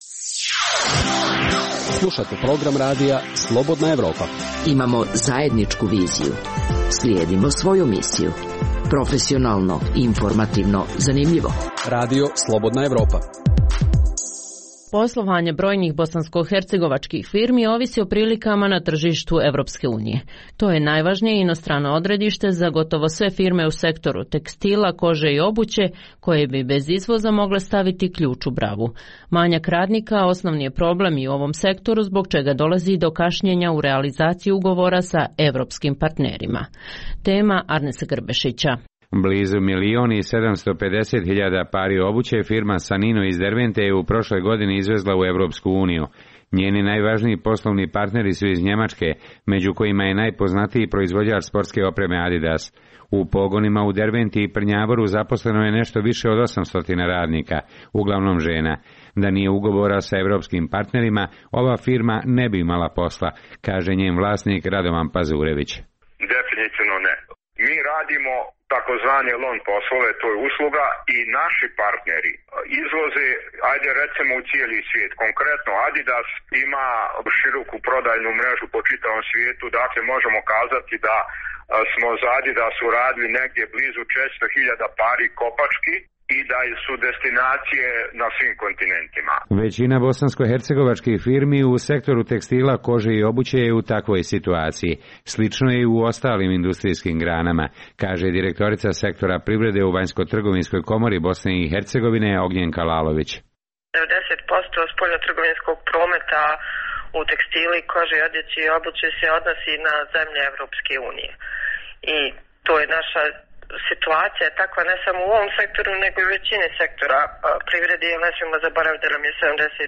Slušate program radija Slobodna Evropa. Imamo zajedničku viziju. Slijedimo svoju misiju. Profesionalno, informativno, zanimljivo. Radio Slobodna Evropa. Poslovanje brojnih bosansko-hercegovačkih firmi ovisi o prilikama na tržištu Evropske unije. To je najvažnije inostrano odredište za gotovo sve firme u sektoru tekstila, kože i obuće, koje bi bez izvoza mogle staviti ključ u bravu. Manjak radnika osnovni je problem i u ovom sektoru, zbog čega dolazi do kašnjenja u realizaciji ugovora sa evropskim partnerima. Tema Arnesa Grbešića. Blizu 1.750.000 pari obuće firma Sanino iz Dervente je u prošloj godini izvezla u Evropsku uniju. Njeni najvažniji poslovni partneri su iz Njemačke, među kojima je najpoznatiji proizvođač sportske opreme Adidas. U pogonima u Derventi i Prnjavoru zaposleno je nešto više od 800 radnika, uglavnom žena. Da nije ugovora sa evropskim partnerima, ova firma ne bi imala posla, kaže njen vlasnik Radovan Pazurević. Definitivno ne. Mi radimo takozvane loan poslove, to je usluga, i naši partneri izvoze, ajde recimo u cijeli svijet. Konkretno Adidas ima široku prodajnu mrežu po čitavom svijetu, dakle možemo kazati da smo za Adidas uradili negdje blizu 400.000 pari kopački i da su destinacije na svim kontinentima. Većina bosansko-hercegovačkih firmi u sektoru tekstila, kože i obuće je u takvoj situaciji. Slično je i u ostalim industrijskim granama, kaže direktorica sektora privrede u Vanjsko-trgovinskoj komori Bosne i Hercegovine Ognjenka Lalović. 90% spoljnotrgovinskog prometa u tekstili, kože i odjeći i obuće se odnosi na zemlje Evropske unije. I to je naša situacija je takva ne samo u ovom sektoru, nego i u većini sektora privrede, jer ne smijemo zaboraviti da nam je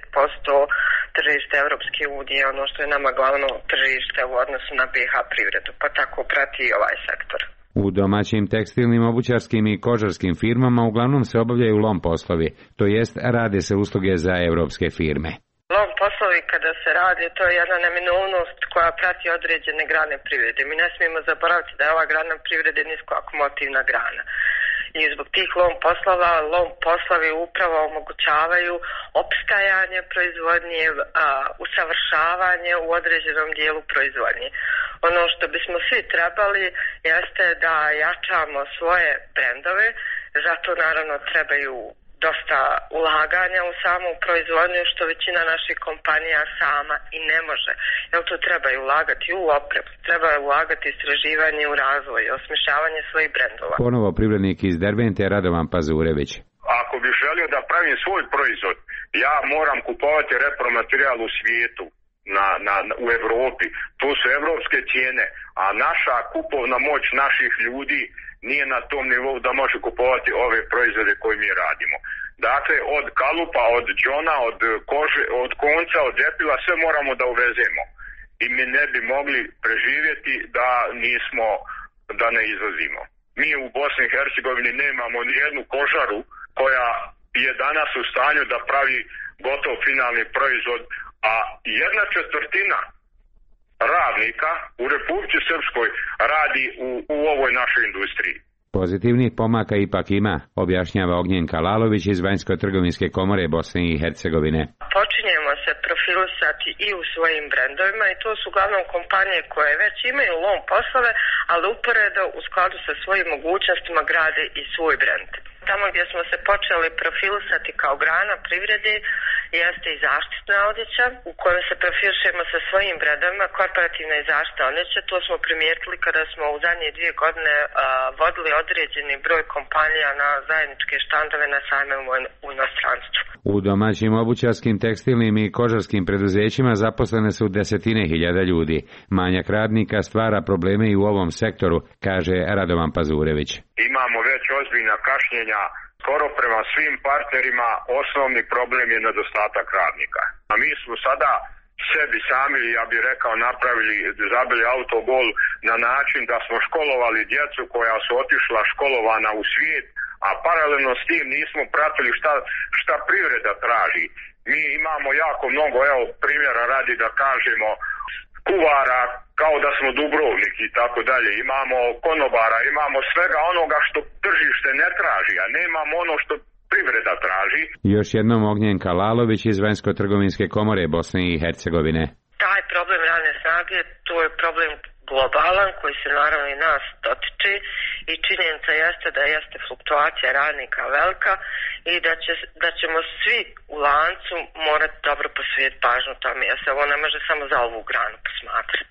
70% tržište Evropske unije, ono što je nama glavno tržište u odnosu na BiH privredu, pa tako prati i ovaj sektor. U domaćim tekstilnim, obućarskim i kožarskim firmama uglavnom se obavljaju lom poslovi, to jest rade se usluge za evropske firme. Lom poslovi kada se radi, to je jedna neminovnost koja prati određene grane privrede. Mi ne smijemo zaboraviti da je ova grana privrede niskoakumotivna grana. I zbog tih lom poslovi upravo omogućavaju opstajanje proizvodnje, usavršavanje u određenom dijelu proizvodnje. Ono što bismo svi trebali jeste da jačamo svoje brendove, zato naravno trebaju dosta ulaganja u samu proizvodnju, što većina naših kompanija sama i ne može. Jer tu treba i ulagati u opremu, treba ulagati istraživanje u razvoj, osmišljavanje svojih brendova. Ponovo privrednik iz Dervente Radovan Pazurević. Ako bih želio da pravim svoj proizvod, ja moram kupovati repromaterijal u svijetu, u Evropi. To su evropske cijene, a naša kupovna moć naših ljudi nije na tom nivou da može kupovati ove proizvode koje mi radimo. Dakle, od kalupa, od džona, od kože, od konca, od džepila, sve moramo da uvezemo. I mi ne bi mogli preživjeti da ne izvozimo. Mi u Bosni i Hercegovini nemamo ni jednu kožaru koja je danas u stanju da pravi gotov finalni proizvod, a 1/4 radnika u Republici Srpskoj radi u ovoj našoj industriji. Pozitivnih pomaka ipak ima, objašnjava Ognjenka Lalović iz Vanjsko-trgovinske komore Bosne i Hercegovine. Počinjemo se profilisati i u svojim brendovima i to su uglavnom kompanije koje već imaju lom poslove, ali uporedo u skladu sa svojim mogućnostima grade i svoj brend. Tamo gdje smo se počeli profilisati kao grana privrede jeste i zaštitna odjeća u kojoj se profilišemo sa svojim brendovima, korporativna i zaštitna odjeća. To smo primijetili kada smo u zadnje 2 godine vodili određeni broj kompanija na zajedničke štandove na sajmovima u inostranstvu. U domaćim obućarskim, tekstilnim i kožarskim preduzećima zaposlene su desetine hiljada ljudi. Manjak radnika stvara probleme i u ovom sektoru, kaže Radovan Pazurević. Imamo već ozbiljna kašnjenja, skoro prema svim partnerima osnovni problem je nedostatak radnika. A mi smo sada sebi sami, ja bih rekao, zabili autogol na način da smo školovali djecu koja su otišla školovana u svijet, a paralelno s tim nismo pratili šta privreda traži. Mi imamo jako mnogo, evo primjera radi da kažemo, kuvara kao da smo Dubrovnik i tako dalje. Imamo konobara, imamo svega onoga što tržište ne traži, a nemamo ono što privreda traži. Još jednom Ognjenka Lalović iz Vanjsko-trgovinske komore Bosne i Hercegovine. Taj problem radne snage, to je problem globalan koji se naravno i nas dotiče i činjenica jeste da jeste fluktuacija radnika velika i da ćemo svi u lancu morati dobro posvetiti pažnju tome, jer se ovo ne može samo za ovu granu posmatrati.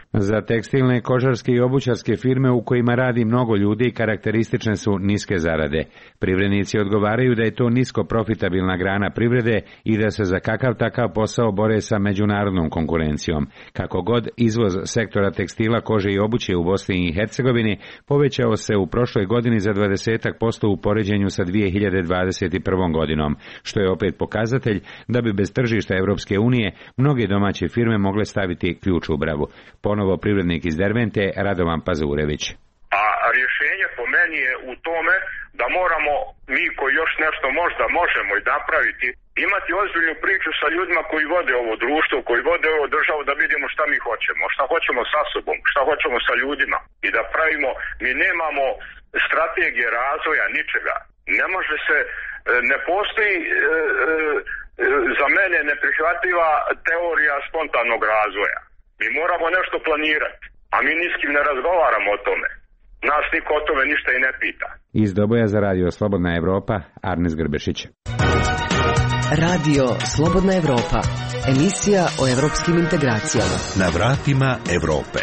Za tekstilne, kožarske i obućarske firme u kojima radi mnogo ljudi karakteristične su niske zarade. Privrednici odgovaraju da je to nisko profitabilna grana privrede i da se za kakav takav posao bore sa međunarodnom konkurencijom. Kako god, izvoz sektora tekstila, kože i obuće u Bosni i Hercegovini povećao se u prošloj godini za 20% u poređenju sa 2021. godinom, što je opet pokazatelj da bi bez tržišta Evropske unije mnoge domaće firme mogle staviti ključ u bravu. Ponovo privrednik iz Dervente, Radovan Pazurević. A rješenje po meni je u tome da moramo mi koji još nešto možda možemo i napraviti, imati ozbiljnu priču sa ljudima koji vode ovo društvo, koji vode ovo državu, da vidimo šta mi hoćemo, šta hoćemo sa sobom, šta hoćemo sa ljudima i da pravimo, mi nemamo strategije razvoja ničega. Ne može se, ne postoji za mene neprihvatljiva teorija spontanog razvoja. Mi moramo nešto planirati, a mi ni s kim ne razgovaramo o tome. Nas niko o tome ništa i ne pita. Iz Doboja za radio Slobodna Evropa, Arnes Grbešić. Radio Slobodna Evropa, emisija o evropskim integracijama. Na vratima Evrope.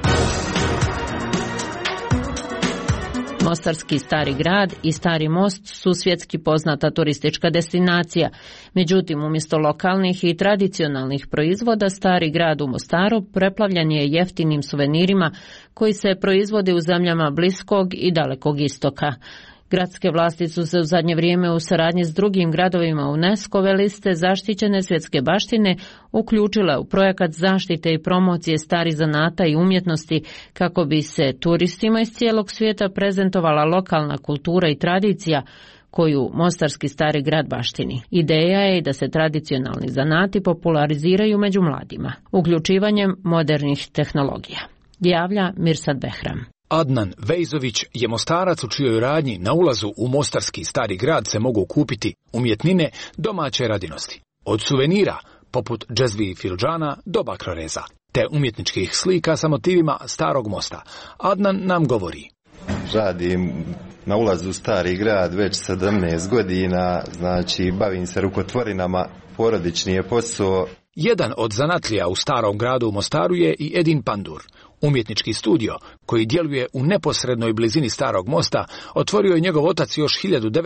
Mostarski Stari grad i Stari most su svjetski poznata turistička destinacija. Međutim, umjesto lokalnih i tradicionalnih proizvoda, Stari grad u Mostaru preplavljen je jeftinim suvenirima koji se proizvode u zemljama Bliskog i Dalekog istoka. Gradske vlasti su se u zadnje vrijeme u saradnji s drugim gradovima UNESCO-ve liste zaštićene svjetske baštine uključile u projekat zaštite i promocije starih zanata i umjetnosti kako bi se turistima iz cijelog svijeta prezentovala lokalna kultura i tradicija koju Mostarski Stari grad baštini. Ideja je da se tradicionalni zanati populariziraju među mladima, uključivanjem modernih tehnologija. Javlja Mirsad Behram. Adnan Vejzović je Mostarac u čijoj radnji na ulazu u Mostarski Stari grad se mogu kupiti umjetnine domaće radinosti. Od suvenira, poput džezvi filđana do bakroreza, te umjetničkih slika sa motivima Starog mosta. Adnan nam govori. Radim na ulazu u Stari grad već 17 godina, znači bavim se rukotvorinama, porodični je posao. Jedan od zanatlija u Starom gradu u Mostaru je i Edin Pandur. Umjetnički studio, koji djeluje u neposrednoj blizini Starog mosta, otvorio je njegov otac još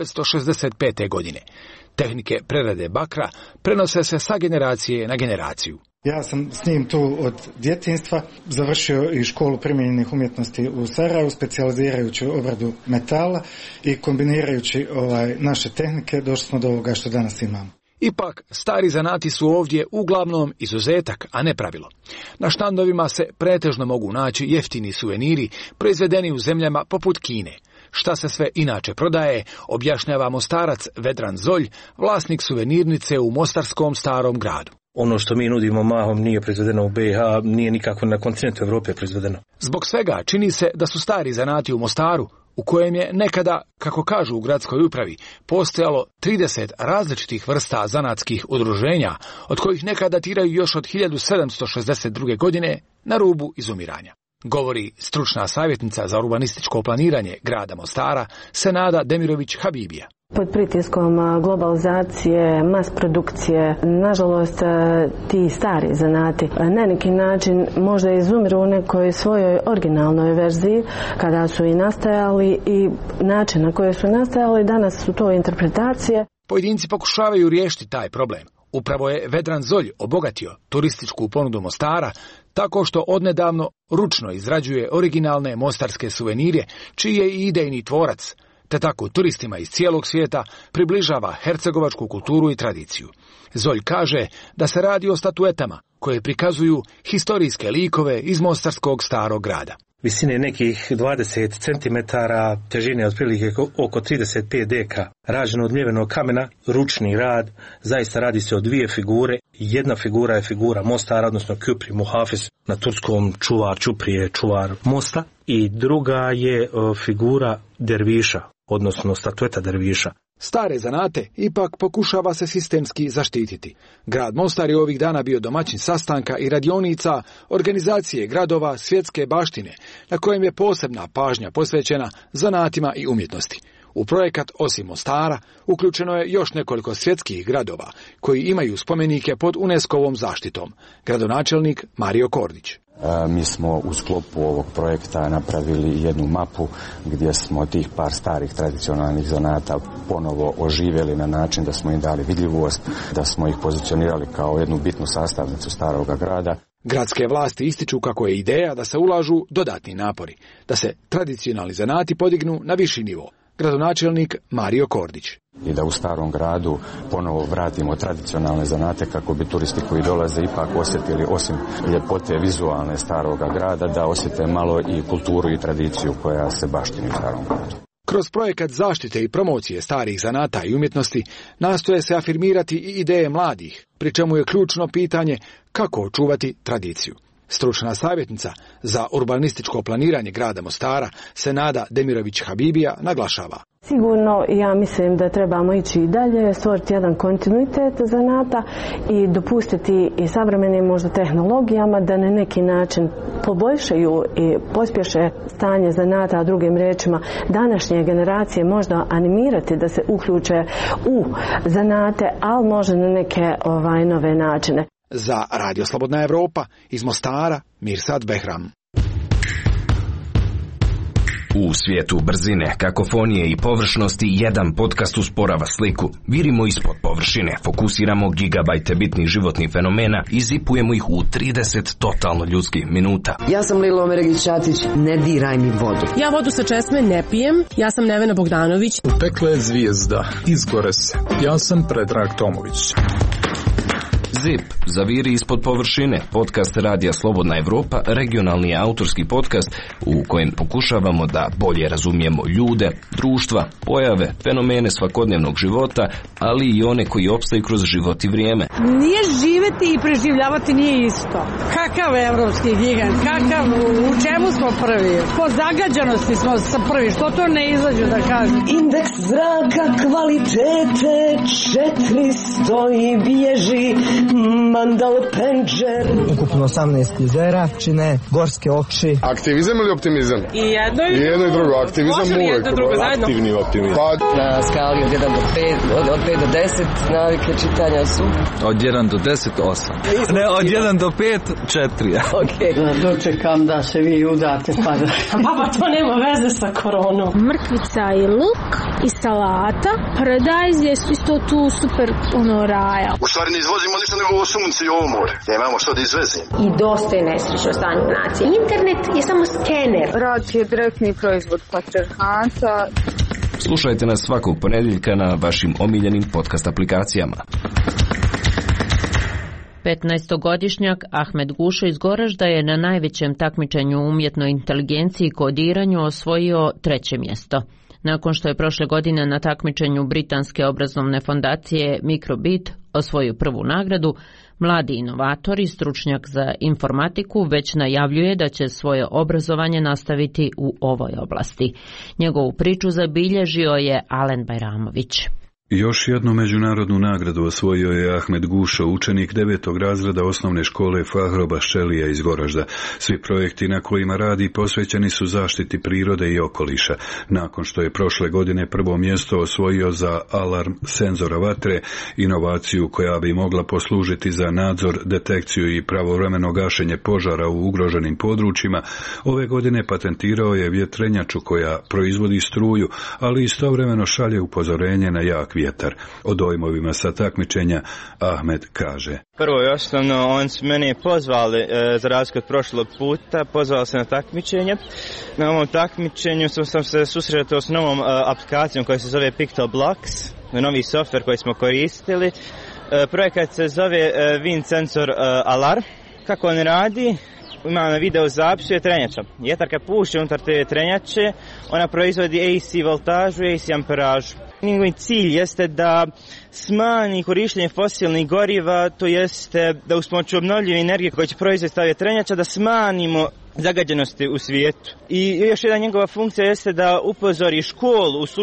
1965. godine. Tehnike prerade bakra prenose se sa generacije na generaciju. Ja sam s njim tu od djetinjstva, završio i školu primijenjenih umjetnosti u Sarajevu, specijalizirajući obradu metala i kombinirajući naše tehnike došli smo do ovoga što danas imamo. Ipak, stari zanati su ovdje uglavnom izuzetak, a ne pravilo. Na štandovima se pretežno mogu naći jeftini suveniri proizvedeni u zemljama poput Kine. Šta se sve inače prodaje, objašnjava Mostarac Vedran Zolj, vlasnik suvenirnice u Mostarskom Starom gradu. Ono što mi nudimo mahom nije proizvedeno u BiH, nije nikako na kontinentu Evrope proizvedeno. Zbog svega čini se da su stari zanati u Mostaru, u kojem je nekada, kako kažu u gradskoj upravi, postojalo 30 različitih vrsta zanatskih udruženja, od kojih neka datiraju još od 1762. godine, na rubu izumiranja. Govori stručna savjetnica za urbanističko planiranje grada Mostara, Senada Demirović-Habibija. Pod pritiskom globalizacije, mas produkcije, nažalost ti stari zanati na neki način možda izumiru u nekoj svojoj originalnoj verziji kada su i nastajali i način na koji su nastajali, danas su to interpretacije. Pojedinci pokušavaju riješiti taj problem. Upravo je Vedran Zolj obogatio turističku ponudu Mostara tako što odnedavno ručno izrađuje originalne mostarske suvenire, čiji je i idejni tvorac, te tako turistima iz cijelog svijeta približava hercegovačku kulturu i tradiciju. Zolj kaže da se radi o statuetama koje prikazuju historijske likove iz Mostarskog Starog grada. Visine nekih 20 cm, težine otprilike oko 35 deka, rađeno od mljevenog kamena, ručni rad, zaista radi se o dvije figure. Jedna figura je figura Mostara, odnosno Küpri Muhafis, na turskom čuvar, Čuprije, čuvar mosta, i druga je figura derviša, odnosno statueta derviša. Stare zanate ipak pokušava se sistemski zaštititi. Grad Mostar je ovih dana bio domaćin sastanka i radionica organizacije gradova svjetske baštine, na kojem je posebna pažnja posvećena zanatima i umjetnosti. U projekat osim Mostara uključeno je još nekoliko svjetskih gradova koji imaju spomenike pod UNESCO-ovom zaštitom. Gradonačelnik Mario Kordić. Mi smo u sklopu ovog projekta napravili jednu mapu gdje smo tih par starih tradicionalnih zanata ponovo oživjeli na način da smo im dali vidljivost, da smo ih pozicionirali kao jednu bitnu sastavnicu staroga grada. Gradske vlasti ističu kako je ideja da se ulažu dodatni napori, da se tradicionalni zanati podignu na viši nivo. Gradonačelnik Mario Kordić. I da u starom gradu ponovo vratimo tradicionalne zanate kako bi turisti koji dolaze ipak osjetili, osim ljepote vizualne staroga grada, da osjete malo i kulturu i tradiciju koja se baštini u starom gradu. Kroz projekat zaštite i promocije starih zanata i umjetnosti nastoje se afirmirati i ideje mladih, pri čemu je ključno pitanje kako očuvati tradiciju. Stručna savjetnica za urbanističko planiranje grada Mostara, Senada Demirović-Habibija, naglašava. Sigurno, ja mislim da trebamo ići i dalje, stvoriti jedan kontinuitet zanata i dopustiti i savremenim možda tehnologijama da na neki način poboljšaju i pospješe stanje zanata, a drugim riječima današnje generacije možda animirati da se uključe u zanate, ali možda na neke nove načine. Za Radio Slobodna Evropa iz Mostara, Mirsad Behram. U svijetu brzine, kakofonije i površnosti jedan podcast usporava sliku. Virimo ispod površine, fokusiramo gigabajte bitnih životnih fenomena i zipujemo ih u 30 totalno ljudskih minuta. Ja sam Lilo Omeregić-Ćatić, ne diraj mi vodu. Ja vodu sa česme ne pijem, ja sam Nevena Bogdanović. Utekla je zvijezda, izgore se. Ja sam Predrag Tomović. ZIP, zaviri ispod površine, podcast Radija Slobodna Evropa, regionalni autorski podcast u kojem pokušavamo da bolje razumijemo ljude, društva, pojave, fenomene svakodnevnog života, ali i one koji opstaju kroz život i vrijeme. Nije živjeti i preživljavati nije isto. Kakav evropski gigant, u čemu smo prvi? Po zagađenosti smo prvi, što to ne izađu da kažem? Indeks zraka kvalitete 400 i bježi Mandal Penđer. Ukupno 18 jezera čine gorske oči. Aktivizam ili optimizam? I jedno i drugo. Aktivizam uvijek. Aktivni optimizam. Na skali od 1 do 5, od 5 do 10 navike čitanja su? Od 1 do 10, 8. Ne, od 1 do 5, 4. Ok. Dočekam da se vi udate pa da... Baba, to nema veze sa koronom. Mrkvica i luk i salata. Paradajz je isto tu super raja. U stvari ne izvozimo ništa nego ovo sunce i ovo more. Nemamo što da izvezimo. I dosta je nesrećno stanje nacije. Internet je samo skener. Rad je direktni proizvod patrijarhata. Slušajte nas svakog ponedjeljka na vašim omiljenim podcast aplikacijama. 15-godišnjak Ahmed Gušo iz Goražda je na najvećem takmičenju umjetnoj inteligenciji i kodiranju osvojio 3. mjesto. Nakon što je prošle godine na takmičenju britanske obrazovne fondacije Microbit osvojio prvu nagradu, mladi inovator i stručnjak za informatiku već najavljuje da će svoje obrazovanje nastaviti u ovoj oblasti. Njegovu priču zabilježio je Alen Bajramović. Još jednu međunarodnu nagradu osvojio je Ahmed Gušo, učenik 9. razreda osnovne škole Fahroba Ščelija iz Goražda. Svi projekti na kojima radi posvećeni su zaštiti prirode i okoliša. Nakon što je prošle godine prvo mjesto osvojio za alarm senzora vatre, inovaciju koja bi mogla poslužiti za nadzor, detekciju i pravovremeno gašenje požara u ugroženim područjima, ove godine patentirao je vjetrenjaču koja proizvodi struju, ali istovremeno šalje upozorenje na jak vjetar. O dojmovima sa takmičenja Ahmed kaže: Prvo i osnovno, oni su mene pozvali za razliku od prošlog puta, pozvali se na takmičenje. Na ovom takmičenju sam se susretao s novom aplikacijom koja se zove PictoBlocks, novi softver koji smo koristili. Projekat se zove Wind Sensor Alarm. Kako on radi? Ima na video zapisu je trenjača. Vjetar kad puše unutar te trenjače, ona proizvodi AC voltažu i AC amperažu. Njegov cilj jeste da smanji korištenje fosilnih goriva, to jeste da uz pomoću obnovljive energije koje će proizvesti ta vjetrenjača da smanjimo zagađenosti u svijetu. I još jedna njegova funkcija jeste da upozori školu u slučaju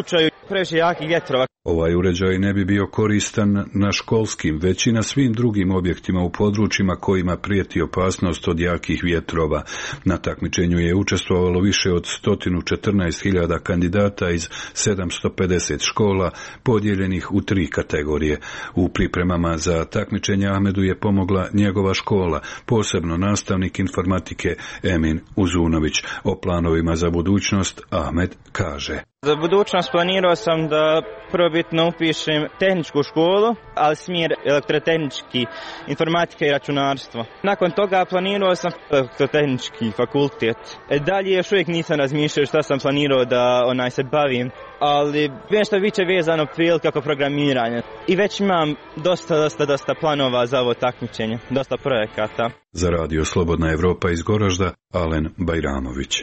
Previše jakih vjetrova. Ovaj uređaj ne bi bio koristan na školskim, već i na svim drugim objektima u područjima kojima prijeti opasnost od jakih vjetrova. Na takmičenju je učestvovalo više od 114.000 kandidata iz 750 škola, podijeljenih u 3 kategorije. U pripremama za takmičenje Ahmedu je pomogla njegova škola, posebno nastavnik informatike Emin Uzunović. O planovima za budućnost Ahmed kaže: Za budućnost planirao sam da prvobitno upišem tehničku školu, ali smjer elektrotehnički, informatika i računarstvo. Nakon toga planirao sam elektrotehnički fakultet. Dalje još uvijek nisam razmišljao šta sam planirao da se bavim, ali nešto više vezano prije kako programiranje. I već imam dosta planova za ovo takmičenje, dosta projekata. Za radio Slobodna Evropa iz Goražda, Alen Bajramović.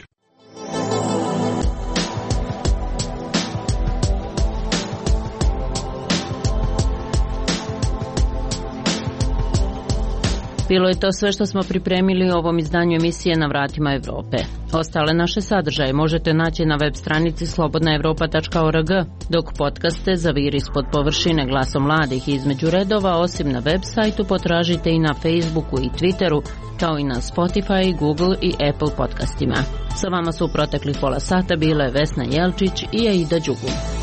Bilo je to sve što smo pripremili u ovom izdanju emisije Na vratima Evrope. Ostale naše sadržaje možete naći na web stranici slobodnaevropa.org, dok podcaste Za vir ispod površine, Glasom mladih i Između redova, osim na web sajtu, potražite i na Facebooku i Twitteru, kao i na Spotify, Google i Apple podcastima. Sa vama su u proteklih pola sata bile Vesna Jelčić i Aida Đugu.